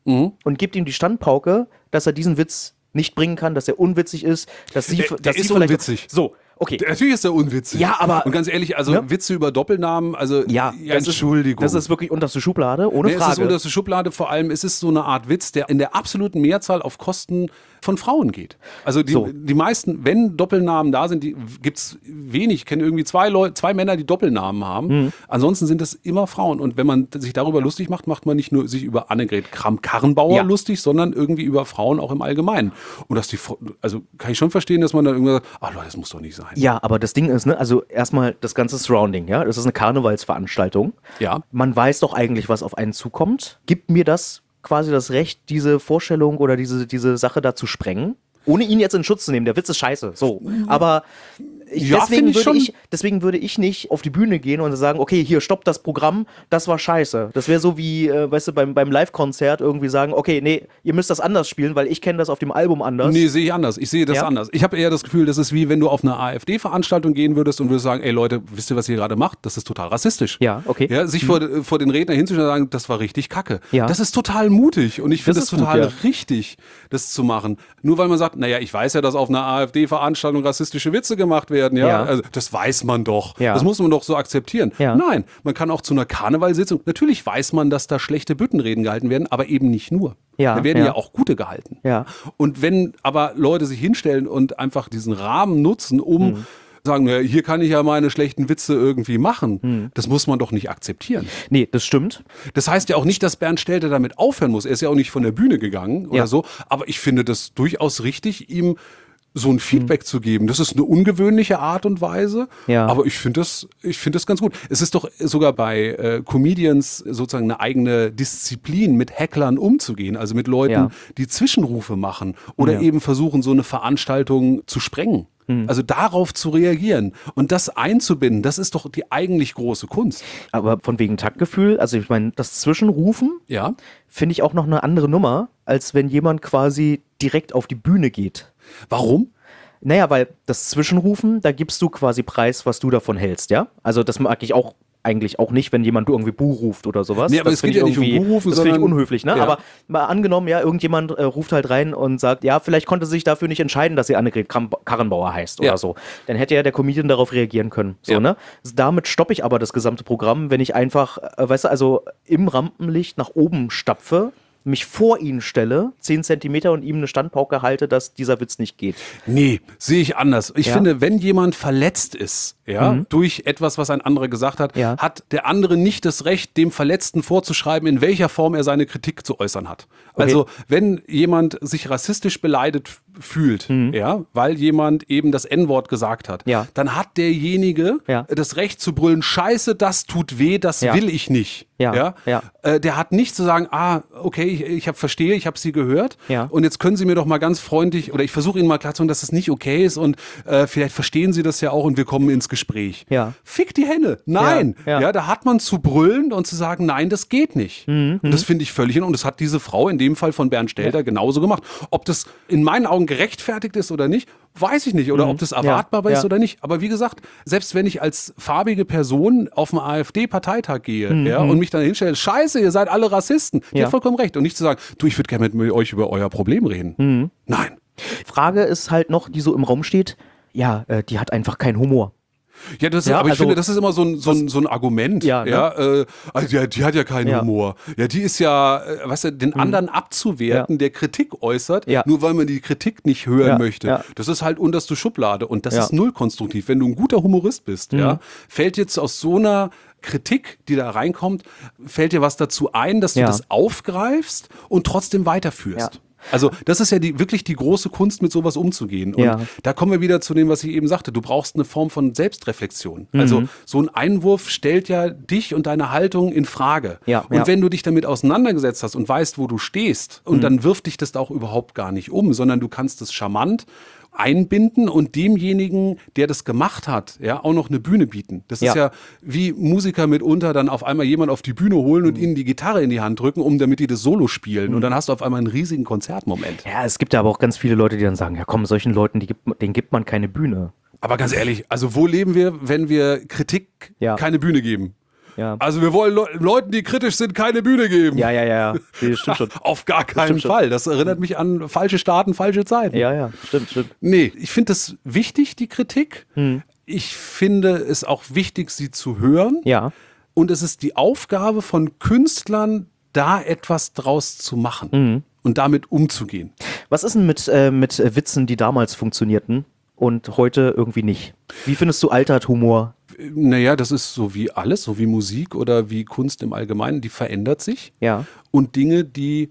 mhm. und gibt ihm die Standpauke, dass er diesen Witz nicht bringen kann, dass er unwitzig ist, dass sie, der, dass der sie ist vielleicht unwitzig. So, okay. Der, natürlich ist der unwitzig. Ja, aber und ganz ehrlich, also ne? Witze über Doppelnamen, also ja, ja das Entschuldigung. Ist, das ist wirklich unterste Schublade, ohne nee, Frage. Es ist unterste Schublade, vor allem es ist so eine Art Witz, der in der absoluten Mehrzahl auf Kosten von Frauen geht. Also die, so. die meisten, wenn Doppelnamen da sind, gibt es wenig. Ich kenne irgendwie zwei Leute, zwei Männer, die Doppelnamen haben. Mhm. Ansonsten sind es immer Frauen. Und wenn man sich darüber lustig macht, macht man nicht nur sich über Annegret Kramp-Karrenbauer ja. lustig, sondern irgendwie über Frauen auch im Allgemeinen. Und dass die, also kann ich schon verstehen, dass man dann irgendwann sagt, ach Leute, das muss doch nicht sein. Ja, aber das Ding ist, ne, also erstmal das ganze Surrounding, ja, das ist eine Karnevalsveranstaltung. Ja. Man weiß doch eigentlich, was auf einen zukommt. Gibt mir das quasi das Recht, diese Vorstellung oder diese, diese Sache da zu sprengen? Ohne ihn jetzt in Schutz zu nehmen. Der Witz ist scheiße. So. Aber ich, ja, deswegen, ich würde ich, deswegen würde ich nicht auf die Bühne gehen und sagen, okay, hier, stopp das Programm, das war scheiße. Das wäre so wie, äh, weißt du, beim, beim Live-Konzert irgendwie sagen, okay, nee, ihr müsst das anders spielen, weil ich kenne das auf dem Album anders. Nee, sehe ich anders. Ich sehe das ja? anders. Ich habe eher das Gefühl, das ist wie wenn du auf einer AfD-Veranstaltung gehen würdest und würdest sagen, ey Leute, wisst ihr, was ihr gerade macht? Das ist total rassistisch. Ja, okay. Ja, sich hm. vor, vor den Redner hinzustellen und sagen, das war richtig kacke. Ja. Das ist total mutig und ich finde es total gut, ja. richtig, das zu machen. Nur weil man sagt, naja, ich weiß ja, dass auf einer AfD-Veranstaltung rassistische Witze gemacht werden. Ja, ja. Also, das weiß man doch. Ja. Das muss man doch so akzeptieren. Ja. Nein, man kann auch zu einer Karnevalssitzung, natürlich weiß man, dass da schlechte Büttenreden gehalten werden, aber eben nicht nur. Ja, da werden ja. ja auch gute gehalten. Ja. Und wenn aber Leute sich hinstellen und einfach diesen Rahmen nutzen, um Mhm. sagen, ja, hier kann ich ja meine schlechten Witze irgendwie machen, mhm. das muss man doch nicht akzeptieren. Nee, das stimmt. Das heißt ja auch nicht, dass Bernd Stelter damit aufhören muss. Er ist ja auch nicht von der Bühne gegangen oder ja. so. Aber ich finde das durchaus richtig, ihm so ein Feedback mhm. zu geben. Das ist eine ungewöhnliche Art und Weise, ja. aber ich finde das, ich finde das ganz gut. Es ist doch sogar bei äh, Comedians sozusagen eine eigene Disziplin, mit Hecklern umzugehen, also mit Leuten, ja. die Zwischenrufe machen oder ja. eben versuchen, so eine Veranstaltung zu sprengen. Mhm. Also darauf zu reagieren und das einzubinden, das ist doch die eigentlich große Kunst. Aber von wegen Taktgefühl, also ich meine, das Zwischenrufen ja. finde ich auch noch eine andere Nummer, als wenn jemand quasi direkt auf die Bühne geht. Warum? Naja, weil das Zwischenrufen, da gibst du quasi preis, was du davon hältst, ja? Also das mag ich auch eigentlich auch nicht, wenn jemand irgendwie Buh ruft oder sowas. Nee, aber das es geht ja nicht um Buh rufen, das finde ich unhöflich, ne? Ja. Aber mal angenommen, ja, irgendjemand äh, ruft halt rein und sagt, ja, vielleicht konnte sie sich dafür nicht entscheiden, dass sie Annegret Karrenbauer heißt oder ja. so. Dann hätte ja der Comedian darauf reagieren können. So, ja. ne? Damit stoppe ich aber das gesamte Programm, wenn ich einfach, äh, weißt du, also im Rampenlicht nach oben stapfe, mich vor ihn stelle, zehn Zentimeter und ihm eine Standpauke halte, dass dieser Witz nicht geht. Nee, sehe ich anders. Ich ja? finde, wenn jemand verletzt ist, ja, mhm. durch etwas, was ein anderer gesagt hat, ja. hat der andere nicht das Recht, dem Verletzten vorzuschreiben, in welcher Form er seine Kritik zu äußern hat. Okay. Also, wenn jemand sich rassistisch beleidigt fühlt, mhm. ja, weil jemand eben das En-Wort gesagt hat, ja. dann hat derjenige ja. das Recht zu brüllen, Scheiße, das tut weh, das ja. will ich nicht. Ja. Ja? Ja. Äh, der hat nicht zu sagen, ah, okay, ich, ich hab, verstehe, ich habe Sie gehört ja. und jetzt können Sie mir doch mal ganz freundlich, oder ich versuche Ihnen mal klarzumachen, dass das nicht okay ist und äh, vielleicht verstehen Sie das ja auch und wir kommen ins Gespräch. Ja. Fick die Hände. Nein. Ja. Ja. Ja, da hat man zu brüllen und zu sagen, nein, das geht nicht. Mhm. Und das finde ich völlig in und das hat diese Frau in dem Fall von Bernd Stelter ja. genauso gemacht. Ob das in meinen Augen gerechtfertigt ist oder nicht, weiß ich nicht. Oder mhm. ob das erwartbar ja. ist ja. oder nicht. Aber wie gesagt, selbst wenn ich als farbige Person auf einen AfD-Parteitag gehe mhm. ja, und mich dann hinstelle, scheiße, ihr seid alle Rassisten. Die ja. hat vollkommen recht. Und nicht zu sagen, du, ich würde gerne mit euch über euer Problem reden. Mhm. Nein. Frage ist halt noch, die so im Raum steht, ja, äh, die hat einfach keinen Humor. Ja, das ist, ja, aber ich also, finde, das ist immer so ein, so ein, so ein Argument. Ja, ne? ja, äh, also ja, die hat ja keinen ja. Humor. Ja, die ist ja, äh, weißt du, den mhm. anderen abzuwerten, ja. der Kritik äußert, ja. nur weil man die Kritik nicht hören ja. möchte. Ja. Das ist halt unterste Schublade und das ja. ist null konstruktiv. Wenn du ein guter Humorist bist, mhm. ja, fällt jetzt aus so einer Kritik, die da reinkommt, fällt dir was dazu ein, dass du ja. das aufgreifst und trotzdem weiterführst. Ja. Also das ist ja die, wirklich die große Kunst, mit sowas umzugehen. Und ja. da kommen wir wieder zu dem, was ich eben sagte. Du brauchst eine Form von Selbstreflexion. Mhm. Also so ein Einwurf stellt ja dich und deine Haltung in Frage. Ja, und ja. wenn du dich damit auseinandergesetzt hast und weißt, wo du stehst, und mhm. dann wirft dich das da auch überhaupt gar nicht um, sondern du kannst es charmant einbinden und demjenigen, der das gemacht hat, ja, auch noch eine Bühne bieten. Das ja. ist ja wie Musiker mitunter dann auf einmal jemand auf die Bühne holen und mhm. ihnen die Gitarre in die Hand drücken, um damit die das Solo spielen. Mhm. Und dann hast du auf einmal einen riesigen Konzertmoment. Ja, es gibt ja aber auch ganz viele Leute, die dann sagen, ja komm, solchen Leuten, die gibt, denen gibt man keine Bühne. Aber ganz ehrlich, also wo leben wir, wenn wir Kritik ja. keine Bühne geben? Ja. Also wir wollen Le Leuten, die kritisch sind, keine Bühne geben. Ja, ja, ja, ja. Nee, stimmt schon. Auf gar keinen stimmt Fall. Das erinnert mich an falsche Staaten, falsche Zeiten. Ja, ja, stimmt, stimmt. Nee, ich finde das wichtig, die Kritik. Hm. Ich finde es auch wichtig, sie zu hören. Ja. Und es ist die Aufgabe von Künstlern, da etwas draus zu machen Mhm. und damit umzugehen. Was ist denn mit, äh, mit äh, Witzen, die damals funktionierten und heute irgendwie nicht? Wie findest du Altert-Humor? Naja, das ist so wie alles, so wie Musik oder wie Kunst im Allgemeinen, die verändert sich. Ja. Und Dinge, die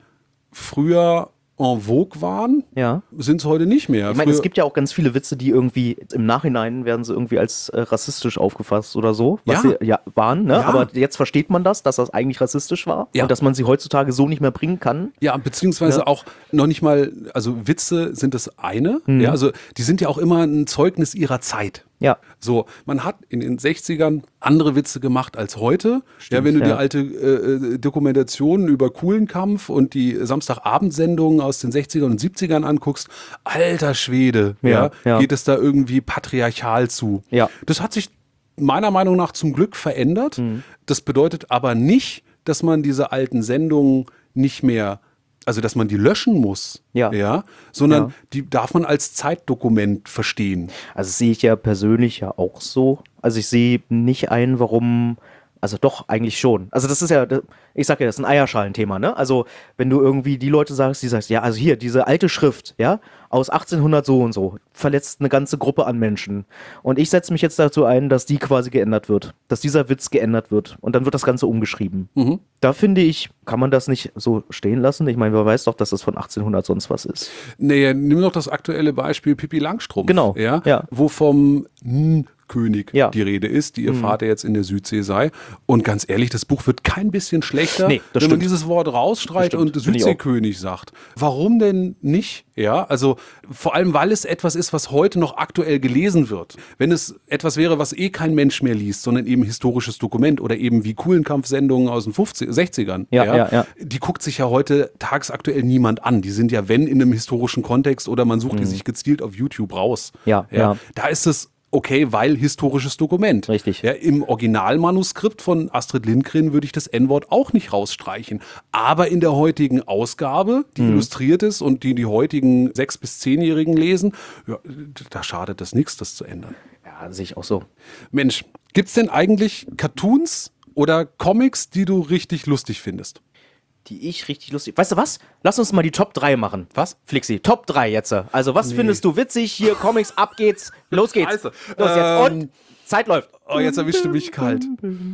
früher en vogue waren, Ja. sind es heute nicht mehr. Ich meine, Früher- es gibt ja auch ganz viele Witze, die irgendwie im Nachhinein werden sie irgendwie als äh, rassistisch aufgefasst oder so, was Ja. sie ja waren, ne? Ja. Aber jetzt versteht man das, dass das eigentlich rassistisch war Ja. und dass man sie heutzutage so nicht mehr bringen kann. Ja, beziehungsweise Ja. auch noch nicht mal, also Witze sind das eine, Mhm. ja, also die sind ja auch immer ein Zeugnis ihrer Zeit. Ja. So, man hat in den sechzigern andere Witze gemacht als heute. Ja, wenn du ja. dir alte äh, Dokumentationen über Kuhlenkampf und die Samstagabendsendungen aus den sechzigern und siebzigern anguckst, alter Schwede, ja, Ja, ja. geht es da irgendwie patriarchal zu. Ja. Das hat sich meiner Meinung nach zum Glück verändert. Mhm. Das bedeutet aber nicht, dass man diese alten Sendungen nicht mehr, also dass man die löschen muss, Ja. ja, sondern Ja. die darf man als Zeitdokument verstehen. Also das sehe ich ja persönlich ja auch so. Also ich sehe nicht ein, warum, also doch, eigentlich schon. Also das ist ja, ich sag ja, das ist ein Eierschalenthema, ne? Also wenn du irgendwie die Leute sagst, die sagst, ja, also hier, diese alte Schrift, ja, aus achtzehnhundert so und so, verletzt eine ganze Gruppe an Menschen. Und ich setze mich jetzt dazu ein, dass die quasi geändert wird. Dass dieser Witz geändert wird. Und dann wird das Ganze umgeschrieben. Mhm. Da finde ich, kann man das nicht so stehen lassen. Ich meine, wer weiß doch, dass das von achtzehnhundert sonst was ist. Nee, nimm doch das aktuelle Beispiel Pippi Langstrumpf. Genau, Ja, ja. wo vom N König Ja. die Rede ist, die ihr Vater jetzt in der Südsee sei. Und ganz ehrlich, das Buch wird kein bisschen schlechter, Nee, das wenn man stimmt. dieses Wort rausstreicht Das und stimmt, finde ich auch. Südseekönig sagt. Warum denn nicht? Ja, also vor allem, weil es etwas ist, was heute noch aktuell gelesen wird. Wenn es etwas wäre, was eh kein Mensch mehr liest, sondern eben historisches Dokument oder eben wie Kuhlenkampfsendungen aus den fünfzig sechzigern, Ja, ja, ja. die guckt sich ja heute tagsaktuell niemand an. Die sind ja, wenn, in einem historischen Kontext oder man sucht die sich gezielt auf YouTube raus. Mhm. Ja, ja. Da ist es okay, weil historisches Dokument. Richtig. Ja, im Originalmanuskript von Astrid Lindgren würde ich das N-Wort auch nicht rausstreichen. Aber in der heutigen Ausgabe, die illustriert ist und die die heutigen sechs- bis zehnjährigen lesen, ja, da schadet es nichts, das zu ändern. Ja, sehe ich auch so. Mensch, gibt's denn eigentlich Cartoons oder Comics, die du richtig lustig findest? Die ich richtig lustig. Weißt du was? Lass uns mal die Top drei machen. Was? Flixi, Top drei jetzt. Also, was findest du witzig? Hier, Comics, ab geht's. Los geht's. Scheiße. Los jetzt. Ähm, Und Zeit läuft. Oh, jetzt erwischte mich kalt.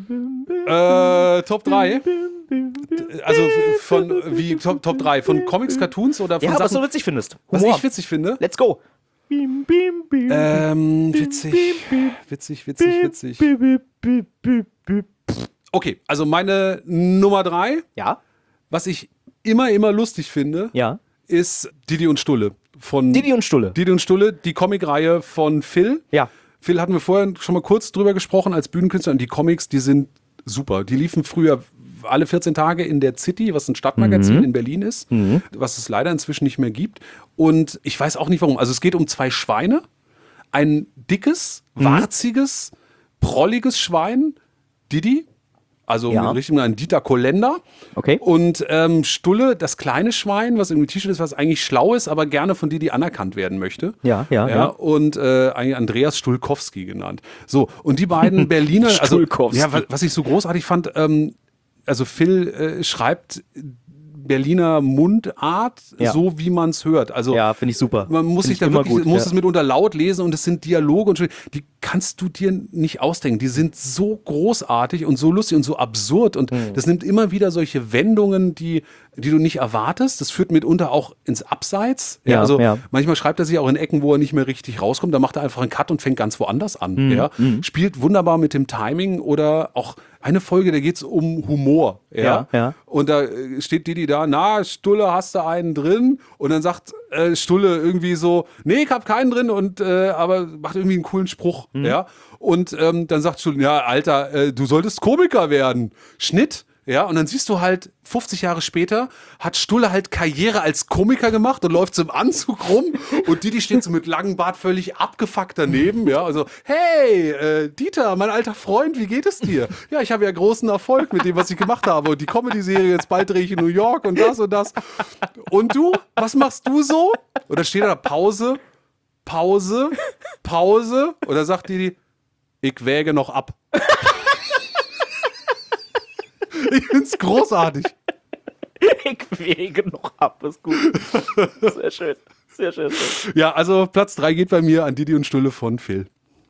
Äh, Top drei? Also von wie Top, Top drei? Von Comics, Cartoons oder von Ja, was Sachen, du witzig findest. was Humor. ich witzig finde? Let's go. Ähm, witzig, witzig, witzig, witzig. Okay, also meine Nummer drei, Ja, was ich immer, immer lustig finde, ja. ist Didi und Stulle. Von Didi und Stulle. Didi und Stulle, die Comicreihe von Phil. Ja. Phil hatten wir vorher schon mal kurz drüber gesprochen als Bühnenkünstler und die Comics, die sind super. Die liefen früher alle vierzehn Tage in der City, was ein Stadtmagazin in Berlin ist, was es leider inzwischen nicht mehr gibt. Und ich weiß auch nicht warum. Also es geht um zwei Schweine. Ein dickes, warziges, prolliges Schwein, Didi. Also Ja. mit richtig ein Dieter Kolender. Okay. Und ähm, Stulle, das kleine Schwein, was irgendwie T-Shirt ist, was eigentlich schlau ist, aber gerne von Didi anerkannt werden möchte. Ja, ja, ja. Und äh, eigentlich Andreas Stulkowski genannt. So, und die beiden Berliner, also Stulkowski. ja, wa- was ich so großartig fand, ähm, also Phil äh, schreibt Berliner Mundart, Ja. so wie man es hört. Also Ja, finde ich super. man muss Find sich ich da immer wirklich, gut, muss ja. es mitunter laut lesen und es sind Dialoge und die kannst du dir nicht ausdenken. Die sind so großartig und so lustig und so absurd und Mhm. das nimmt immer wieder solche Wendungen, die, die du nicht erwartest. Das führt mitunter auch ins Abseits. Ja, Ja, also ja. manchmal schreibt er sich auch in Ecken, wo er nicht mehr richtig rauskommt. Da macht er einfach einen Cut und fängt ganz woanders an. Mhm. Ja. Spielt wunderbar mit dem Timing oder auch eine Folge, da geht es um Humor. Ja? Ja, ja. Und da äh, steht Didi da, na, Stulle, hast du einen drin? Und dann sagt äh, Stulle irgendwie so, nee, ich hab keinen drin, und äh, aber macht irgendwie einen coolen Spruch. Ja? Und ähm, dann sagt Stulle, ja, Alter, äh, du solltest Komiker werden. Schnitt. Ja, und dann siehst du halt, fünfzig Jahre später hat Stulle halt Karriere als Komiker gemacht und läuft so im Anzug rum und Didi steht so mit langem Bart völlig abgefuckt daneben, ja, also, hey, äh, Dieter, mein alter Freund, wie geht es dir? Ja, ich habe ja großen Erfolg mit dem, was ich gemacht habe und die Comedy-Serie, jetzt bald drehe ich in New York und das und das. Und du, was machst du so? Und da steht da Pause, Pause, Pause und da sagt Didi, ich wäge noch ab. Ich find's großartig. Ich wege noch ab, ist gut. Sehr schön, sehr schön. Ja, also Platz drei geht bei mir an Didi und Stulle von Phil.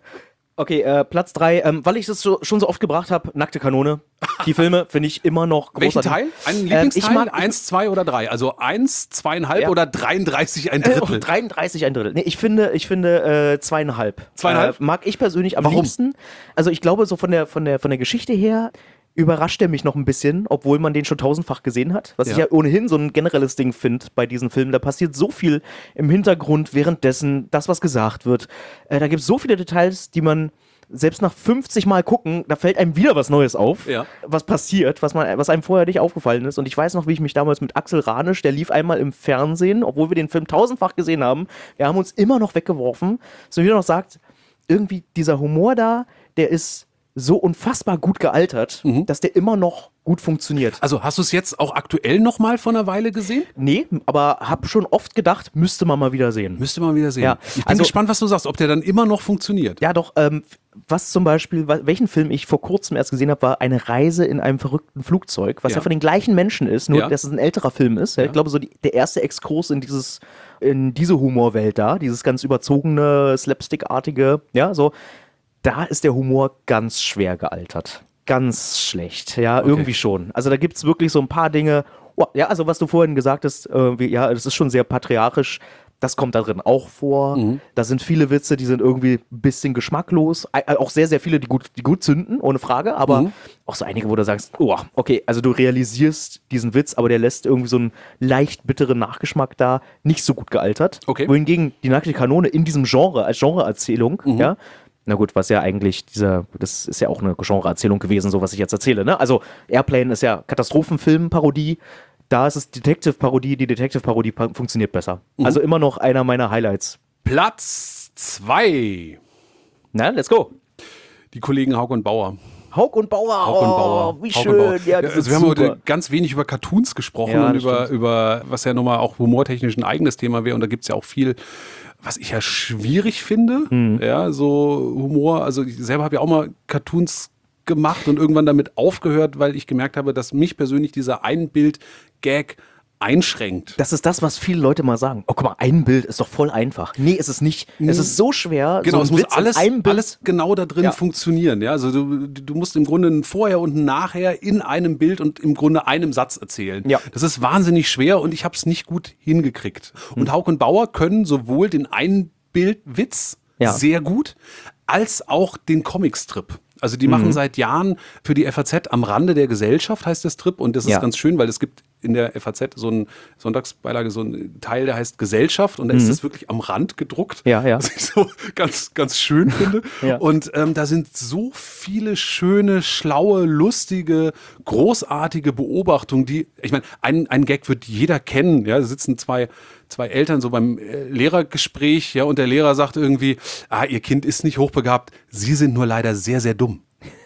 Okay, äh, Platz drei, ähm, weil ich das so, schon so oft gebracht habe, Nackte Kanone. Die Filme finde ich immer noch großartig. Welchen Teil? Einen Ähm, Lieblingsteil? ich mag eins, zwei oder drei? Also eins, zweieinhalb Ja. oder dreiunddreißig ein äh, Drittel? oh, dreiunddreißig ein Drittel. Nee, ich finde, ich finde äh, zweieinhalb. Zweieinhalb? Äh, mag ich persönlich am Warum? liebsten. Also ich glaube, so von der, von der, von der Geschichte her überrascht er mich noch ein bisschen, obwohl man den schon tausendfach gesehen hat. Was Ja. ich ja ohnehin so ein generelles Ding finde bei diesen Filmen. Da passiert so viel im Hintergrund währenddessen, das, was gesagt wird. Äh, da gibt es so viele Details, die man selbst nach fünfzig Mal gucken, da fällt einem wieder was Neues auf, Ja. was passiert, was, man, was einem vorher nicht aufgefallen ist. Und ich weiß noch, wie ich mich damals mit Axel Ranisch, der lief einmal im Fernsehen, obwohl wir den Film tausendfach gesehen haben, wir haben uns immer noch weggeworfen, so wie er noch sagt, irgendwie dieser Humor da, der ist so unfassbar gut gealtert, Mhm. dass der immer noch gut funktioniert. Also hast du es jetzt auch aktuell noch mal vor einer Weile gesehen? Nee, aber hab schon oft gedacht, müsste man mal wieder sehen. Müsste man wieder sehen. Ja, Ich bin also- gespannt, was du sagst, ob der dann immer noch funktioniert. Ja, doch, ähm, was zum Beispiel, wa- welchen Film ich vor kurzem erst gesehen habe, war Eine Reise in einem verrückten Flugzeug, was ja, Ja. von den gleichen Menschen ist, nur Ja. dass es ein älterer Film ist. Ja. Ich glaube, so die, der erste Exkurs in dieses, in diese Humorwelt da, dieses ganz überzogene, slapstickartige, ja, so, da ist der Humor ganz schwer gealtert. Ganz schlecht, ja, Okay. irgendwie schon. Also da gibt es wirklich so ein paar Dinge, oh, ja, also was du vorhin gesagt hast, äh, wie, ja, das ist schon sehr patriarchisch. Das kommt da drin auch vor. Mhm. Da sind viele Witze, die sind irgendwie ein bisschen geschmacklos. Äh, Auch sehr, sehr viele, die gut, die gut zünden, ohne Frage. Aber Mhm. auch so einige, wo du sagst, oh, okay, also du realisierst diesen Witz, aber der lässt irgendwie so einen leicht bitteren Nachgeschmack da, nicht so gut gealtert. Okay. Wohingegen die Nackte Kanone in diesem Genre, als Genreerzählung, Mhm. ja, na gut, was ja eigentlich dieser, das ist ja auch eine Genreerzählung gewesen, so was ich jetzt erzähle, ne? Also Airplane ist ja Katastrophenfilm-Parodie. Da ist es Detective-Parodie, die Detective-Parodie pa- funktioniert besser. Mhm. Also immer noch einer meiner Highlights. Platz zwei. Na, let's go. Die Kollegen Haug und Bauer. Haug und Bauer, Haug und Bauer. oh, wie Haug schön. und Bauer. Ja, Ja, das also ist wir haben super. heute ganz wenig über Cartoons gesprochen Ja, und das über, stimmt. über, was ja nochmal auch humortechnisch ein eigenes Thema wäre. Und da gibt es ja auch viel, was ich ja schwierig finde. Mhm. Ja, so Humor. Also ich selber habe ja auch mal Cartoons gemacht und irgendwann damit aufgehört, weil ich gemerkt habe, dass mich persönlich dieser Einbild-Gag einschränkt. Das ist das, was viele Leute mal sagen. Oh, guck mal, ein Bild ist doch voll einfach. Nee, ist es nicht. Es ist so schwer. Genau, so es einen muss Witz in alles, einem Bild. alles genau da drin Ja. funktionieren. Ja? Also du, du musst im Grunde ein Vorher und ein Nachher in einem Bild und im Grunde einem Satz erzählen. Ja. Das ist wahnsinnig schwer und ich habe es nicht gut hingekriegt. Hm. Und Haug und Bauer können sowohl den Einbildwitz Ja. sehr gut, als auch den Comicstrip. Also die Mhm. machen seit Jahren für die F A Z am Rande der Gesellschaft, heißt der Strip. Und das ist Ja. ganz schön, weil es gibt in der F A Z so ein Sonntagsbeilage, so ein Teil, der heißt Gesellschaft. Und da ist das wirklich am Rand gedruckt. Mhm. Ja, ja. Was ich so ganz, ganz schön finde. Ja. Und ähm, da sind so viele schöne, schlaue, lustige, großartige Beobachtungen, die, ich meine, ein, ein Gag wird jeder kennen. Ja, da sitzen zwei, zwei Eltern so beim äh, Lehrergespräch, ja, und der Lehrer sagt irgendwie, ah, ihr Kind ist nicht hochbegabt, sie sind nur leider sehr, sehr dumm.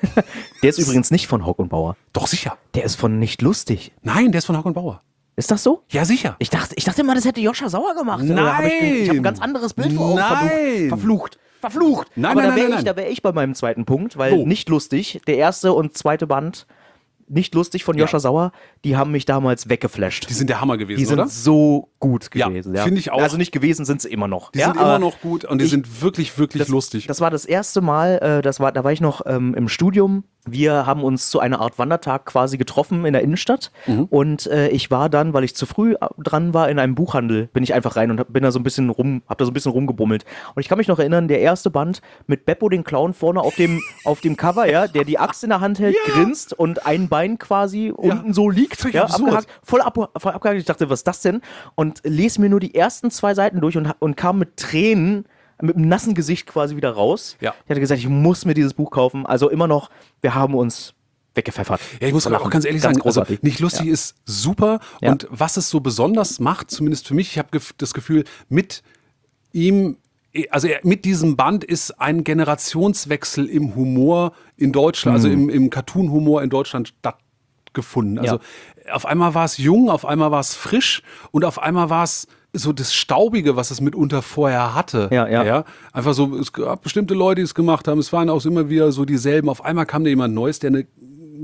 Der ist übrigens nicht von Haug und Bauer. Doch, sicher. Der ist von Nicht lustig. Nein, der ist von Haug und Bauer. Ist das so? Ja, sicher. Ich dachte, ich dachte immer, das hätte Joscha Sauer gemacht. Oder hab ich, ich habe ein ganz anderes Bild vor Augen. Nein. Verflucht. Verflucht. Nein, Aber nein, da wäre nein, ich, nein. da wär ich bei meinem zweiten Punkt, weil Wo? Nicht lustig, der erste und zweite Band, Nicht lustig von Joscha Ja. Sauer, die haben mich damals weggeflasht. Die sind der Hammer gewesen, Die sind oder? so gut Ja, gewesen. finde ich auch. Also nicht gewesen sind sie immer noch. Die ja, sind aber immer noch gut und die ich- sind wirklich, wirklich das, lustig. Das war das erste Mal, äh, das war, da war ich noch ähm, im Studium. Wir haben uns zu einer Art Wandertag quasi getroffen in der Innenstadt. Mhm. Und äh, ich war dann, weil ich zu früh dran war, in einem Buchhandel, bin ich einfach rein und hab, bin da so ein bisschen rum, hab da so ein bisschen rumgebummelt. Und ich kann mich noch erinnern, der erste Band mit Beppo den Clown vorne auf dem, auf dem Cover, ja, der die Axt in der Hand hält, grinst und ein Bein quasi unten so liegt, Völlig ja, absurd. abgehakt, voll, ab, voll abgehakt. Ich dachte, was ist das denn? Und lese mir nur die ersten zwei Seiten durch und, und kam mit Tränen, mit einem nassen Gesicht quasi wieder raus. Ja. Ich hatte gesagt, ich muss mir dieses Buch kaufen. Also immer noch, wir haben uns weggepfeffert. Ja, ich muss aber auch ganz ehrlich Ganz sagen, also großartig. nicht lustig Ja. ist super. Ja. Und was es so besonders macht, zumindest für mich, ich habe gef- das Gefühl, mit ihm, also er, mit diesem Band ist ein Generationswechsel im Humor in Deutschland, also im, im Cartoon-Humor in Deutschland stattgefunden. Also auf einmal war es jung, auf einmal war es frisch und auf einmal war es so das Staubige, was es mitunter vorher hatte. Ja, ja. Einfach so, es gab bestimmte Leute, die es gemacht haben. Es waren auch immer wieder so dieselben. Auf einmal kam da jemand Neues, der eine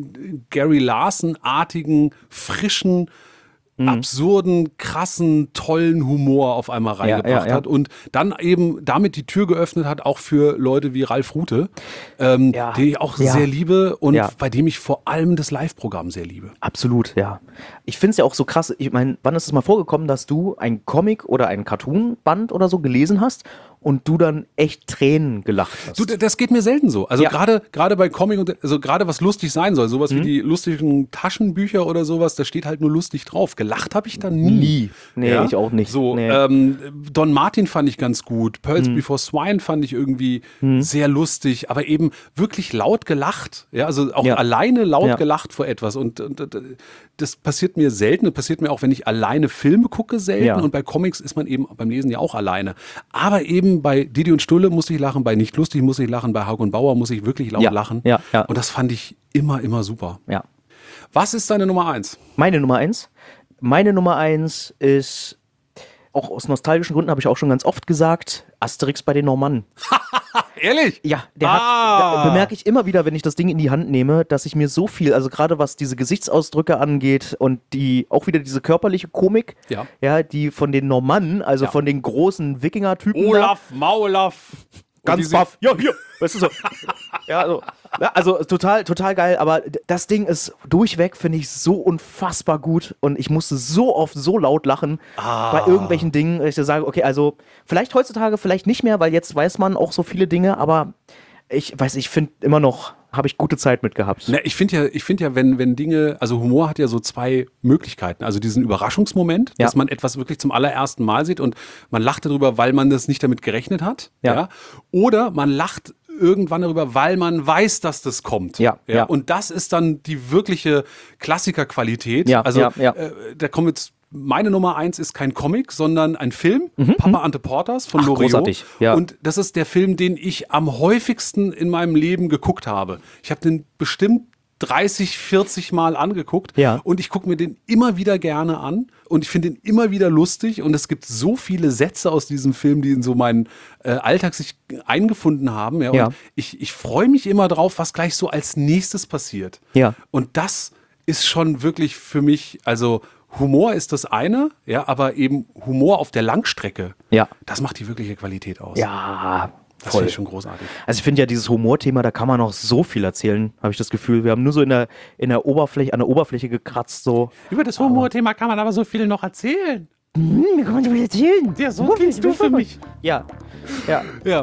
Gary Larson-artigen, frischen, absurden, krassen, tollen Humor auf einmal reingebracht ja, ja. hat und dann eben damit die Tür geöffnet hat, auch für Leute wie Ralf Rute, ähm, Ja. den ich auch Ja. sehr liebe und Ja. bei dem ich vor allem das Live-Programm sehr liebe. Absolut, ja. Ich finde es ja auch so krass, ich meine, wann ist es mal vorgekommen, dass du ein Comic oder ein Cartoon-Band oder so gelesen hast und du dann echt Tränen gelacht hast? Du, das geht mir selten so. Also Ja. gerade gerade bei Comic und also gerade was lustig sein soll, sowas wie die lustigen Taschenbücher oder sowas, da steht halt nur lustig drauf. Gelacht habe ich da nie. Nie. Nee, ich auch nicht. So, Nee. ähm, Don Martin fand ich ganz gut. Pearls Before Swine fand ich irgendwie sehr lustig, aber eben wirklich laut gelacht. Ja, also auch Ja. alleine laut Ja. gelacht vor etwas. Und, und, und das passiert mir selten. Das passiert mir auch, wenn ich alleine Filme gucke, selten. Ja. Und bei Comics ist man eben beim Lesen ja auch alleine. Aber eben bei Didi und Stulle muss ich lachen, bei Nicht lustig muss ich lachen, bei Haug und Bauer muss ich wirklich laut Ja. lachen. Ja, ja. Und das fand ich immer, immer super. Ja. Was ist deine Nummer eins? Meine Nummer eins. Meine Nummer eins ist, auch aus nostalgischen Gründen habe ich auch schon ganz oft gesagt, Asterix bei den Normannen. Ehrlich? Ja, der Ah. hat, da bemerke ich immer wieder, wenn ich das Ding in die Hand nehme, dass ich mir so viel, also gerade was diese Gesichtsausdrücke angeht und die, auch wieder diese körperliche Komik, Ja. ja, die von den Normannen, also Ja. von den großen Wikinger-Typen da, Olaf, Maulaf. ganz baff, ja, hier, weißt du so. Ja, also, ja, also total, total geil, aber d- das Ding ist durchweg, finde ich, so unfassbar gut und ich musste so oft so laut lachen bei irgendwelchen Dingen, dass ich sage, okay, also vielleicht heutzutage, vielleicht nicht mehr, weil jetzt weiß man auch so viele Dinge, aber ich weiß, ich finde immer noch, habe ich gute Zeit mit gehabt. Na, ich finde ja, ich finde ja, wenn, wenn Dinge, also Humor hat ja so zwei Möglichkeiten. Also diesen Überraschungsmoment, Ja. dass man etwas wirklich zum allerersten Mal sieht und man lacht darüber, weil man das nicht damit gerechnet hat. Ja. Oder man lacht irgendwann darüber, weil man weiß, dass das kommt. Ja, ja. Und das ist dann die wirkliche Klassikerqualität. Ja, also ja, ja. Äh, da kommt jetzt. Meine Nummer eins ist kein Comic, sondern ein Film, Papa Ante Porters von Ach, Loriot. großartig, ja. Und das ist der Film, den ich am häufigsten in meinem Leben geguckt habe. Ich habe den bestimmt dreißig, vierzig Mal angeguckt Ja. und ich gucke mir den immer wieder gerne an und ich finde ihn immer wieder lustig und es gibt so viele Sätze aus diesem Film, die in so meinen äh, Alltag sich eingefunden haben. Ja, und Ja. ich, ich freue mich immer drauf, was gleich so als nächstes passiert. Ja. Und das ist schon wirklich für mich, also Humor ist das eine, ja, aber eben Humor auf der Langstrecke, Ja. das macht die wirkliche Qualität aus. Ja, das voll. finde ich schon großartig. Also ich finde ja dieses Humorthema, da kann man noch so viel erzählen, habe ich das Gefühl. Wir haben nur so in der, in der Oberfläche, an der Oberfläche gekratzt, so. Über das Humorthema kann man aber so viel noch erzählen. Wie kann man so viel erzählen? Ja, so klingst du für mich. Ja, ja. Ja.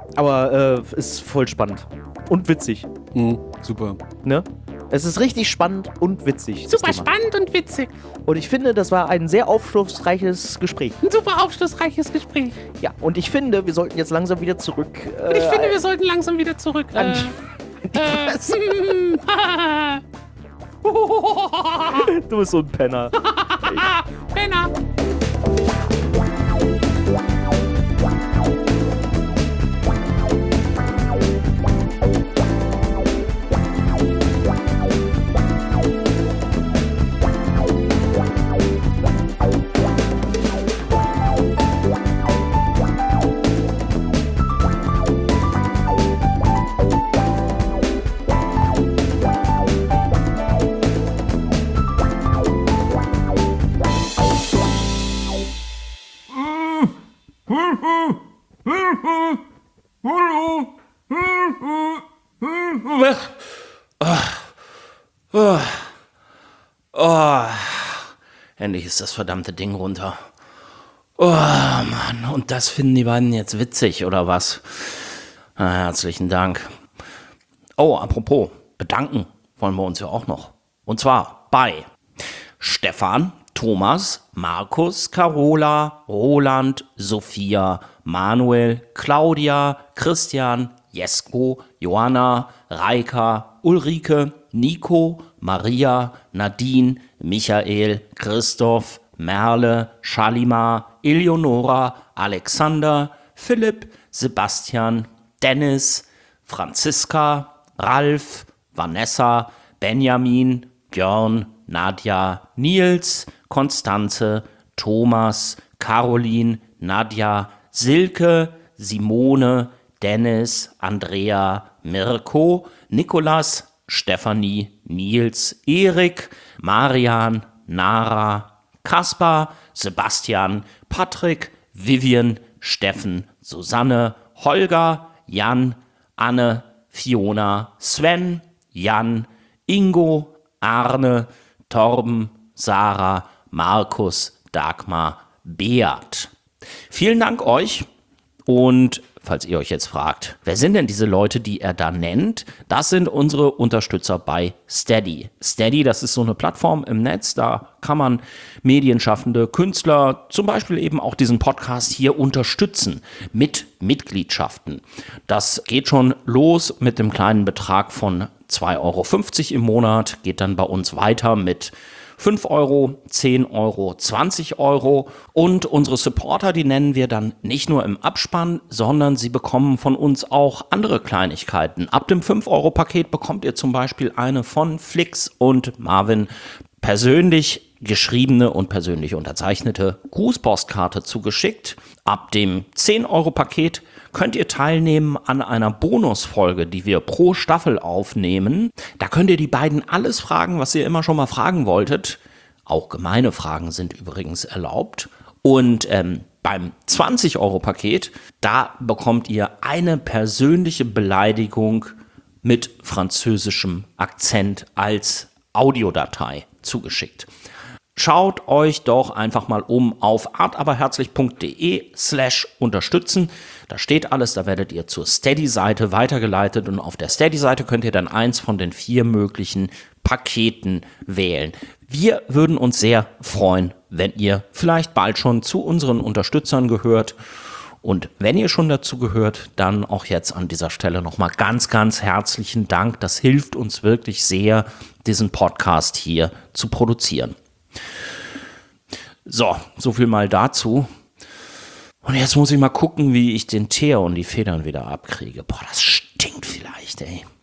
Aber äh, ist voll spannend. Und witzig, Mhm, super. ne? Es ist richtig spannend und witzig. das Super Thema. spannend und witzig. Und ich finde, das war ein sehr aufschlussreiches Gespräch. Ein super aufschlussreiches Gespräch. Ja, und ich finde, wir sollten jetzt langsam wieder zurück. Äh, Und ich finde, wir sollten langsam wieder zurück. an Äh, die äh, Fresse. hm, haha. Du bist so ein Penner. Penner. Oh, endlich ist das verdammte Ding runter. Oh, Mann, und das finden die beiden jetzt witzig, oder was? Na, herzlichen Dank. Oh, apropos, bedanken wollen wir uns ja auch noch. Und zwar bei Stefan, Thomas, Markus, Carola, Roland, Sophia, Manuel, Claudia, Christian, Jesko, Johanna, Reika, Ulrike, Nico, Maria, Nadine, Michael, Christoph, Merle, Shalimar, Eleonora, Alexander, Philipp, Sebastian, Dennis, Franziska, Ralf, Vanessa, Benjamin, Björn, Nadja, Nils, Konstanze, Thomas, Caroline, Nadja, Silke, Simone, Dennis, Andrea, Mirko, Nikolas, Stefanie, Nils, Erik, Marian, Nara, Kaspar, Sebastian, Patrick, Vivian, Steffen, Susanne, Holger, Jan, Anne, Fiona, Sven, Jan, Ingo, Arne, Torben, Sarah, Markus, Dagmar, Beat. Vielen Dank euch. Und falls ihr euch jetzt fragt, wer sind denn diese Leute, die er da nennt? Das sind unsere Unterstützer bei Steady. Steady, das ist so eine Plattform im Netz, da kann man medienschaffende Künstler, zum Beispiel eben auch diesen Podcast hier unterstützen mit Mitgliedschaften. Das geht schon los mit dem kleinen Betrag von zwei Euro fünfzig im Monat, geht dann bei uns weiter mit fünf Euro, zehn Euro, zwanzig Euro und unsere Supporter, die nennen wir dann nicht nur im Abspann, sondern sie bekommen von uns auch andere Kleinigkeiten. Ab dem fünf Euro Paket bekommt ihr zum Beispiel eine von Flix und Marvin persönlich geschriebene und persönlich unterzeichnete Grußpostkarte zugeschickt. Ab dem zehn Euro Paket könnt ihr teilnehmen an einer Bonusfolge, die wir pro Staffel aufnehmen. Da könnt ihr die beiden alles fragen, was ihr immer schon mal fragen wolltet. Auch gemeine Fragen sind übrigens erlaubt. Und ähm, beim zwanzig Euro Paket, da bekommt ihr eine persönliche Beleidigung mit französischem Akzent als Audiodatei zugeschickt. Schaut euch doch einfach mal um auf artaberherzlich.de slash unterstützen. Da steht alles, da werdet ihr zur Steady-Seite weitergeleitet und auf der Steady-Seite könnt ihr dann eins von den vier möglichen Paketen wählen. Wir würden uns sehr freuen, wenn ihr vielleicht bald schon zu unseren Unterstützern gehört. Und wenn ihr schon dazu gehört, dann auch jetzt an dieser Stelle nochmal ganz, ganz herzlichen Dank. Das hilft uns wirklich sehr, diesen Podcast hier zu produzieren. So, so viel mal dazu. Und jetzt muss ich mal gucken, wie ich den Teer und die Federn wieder abkriege. Boah, das stinkt vielleicht, ey.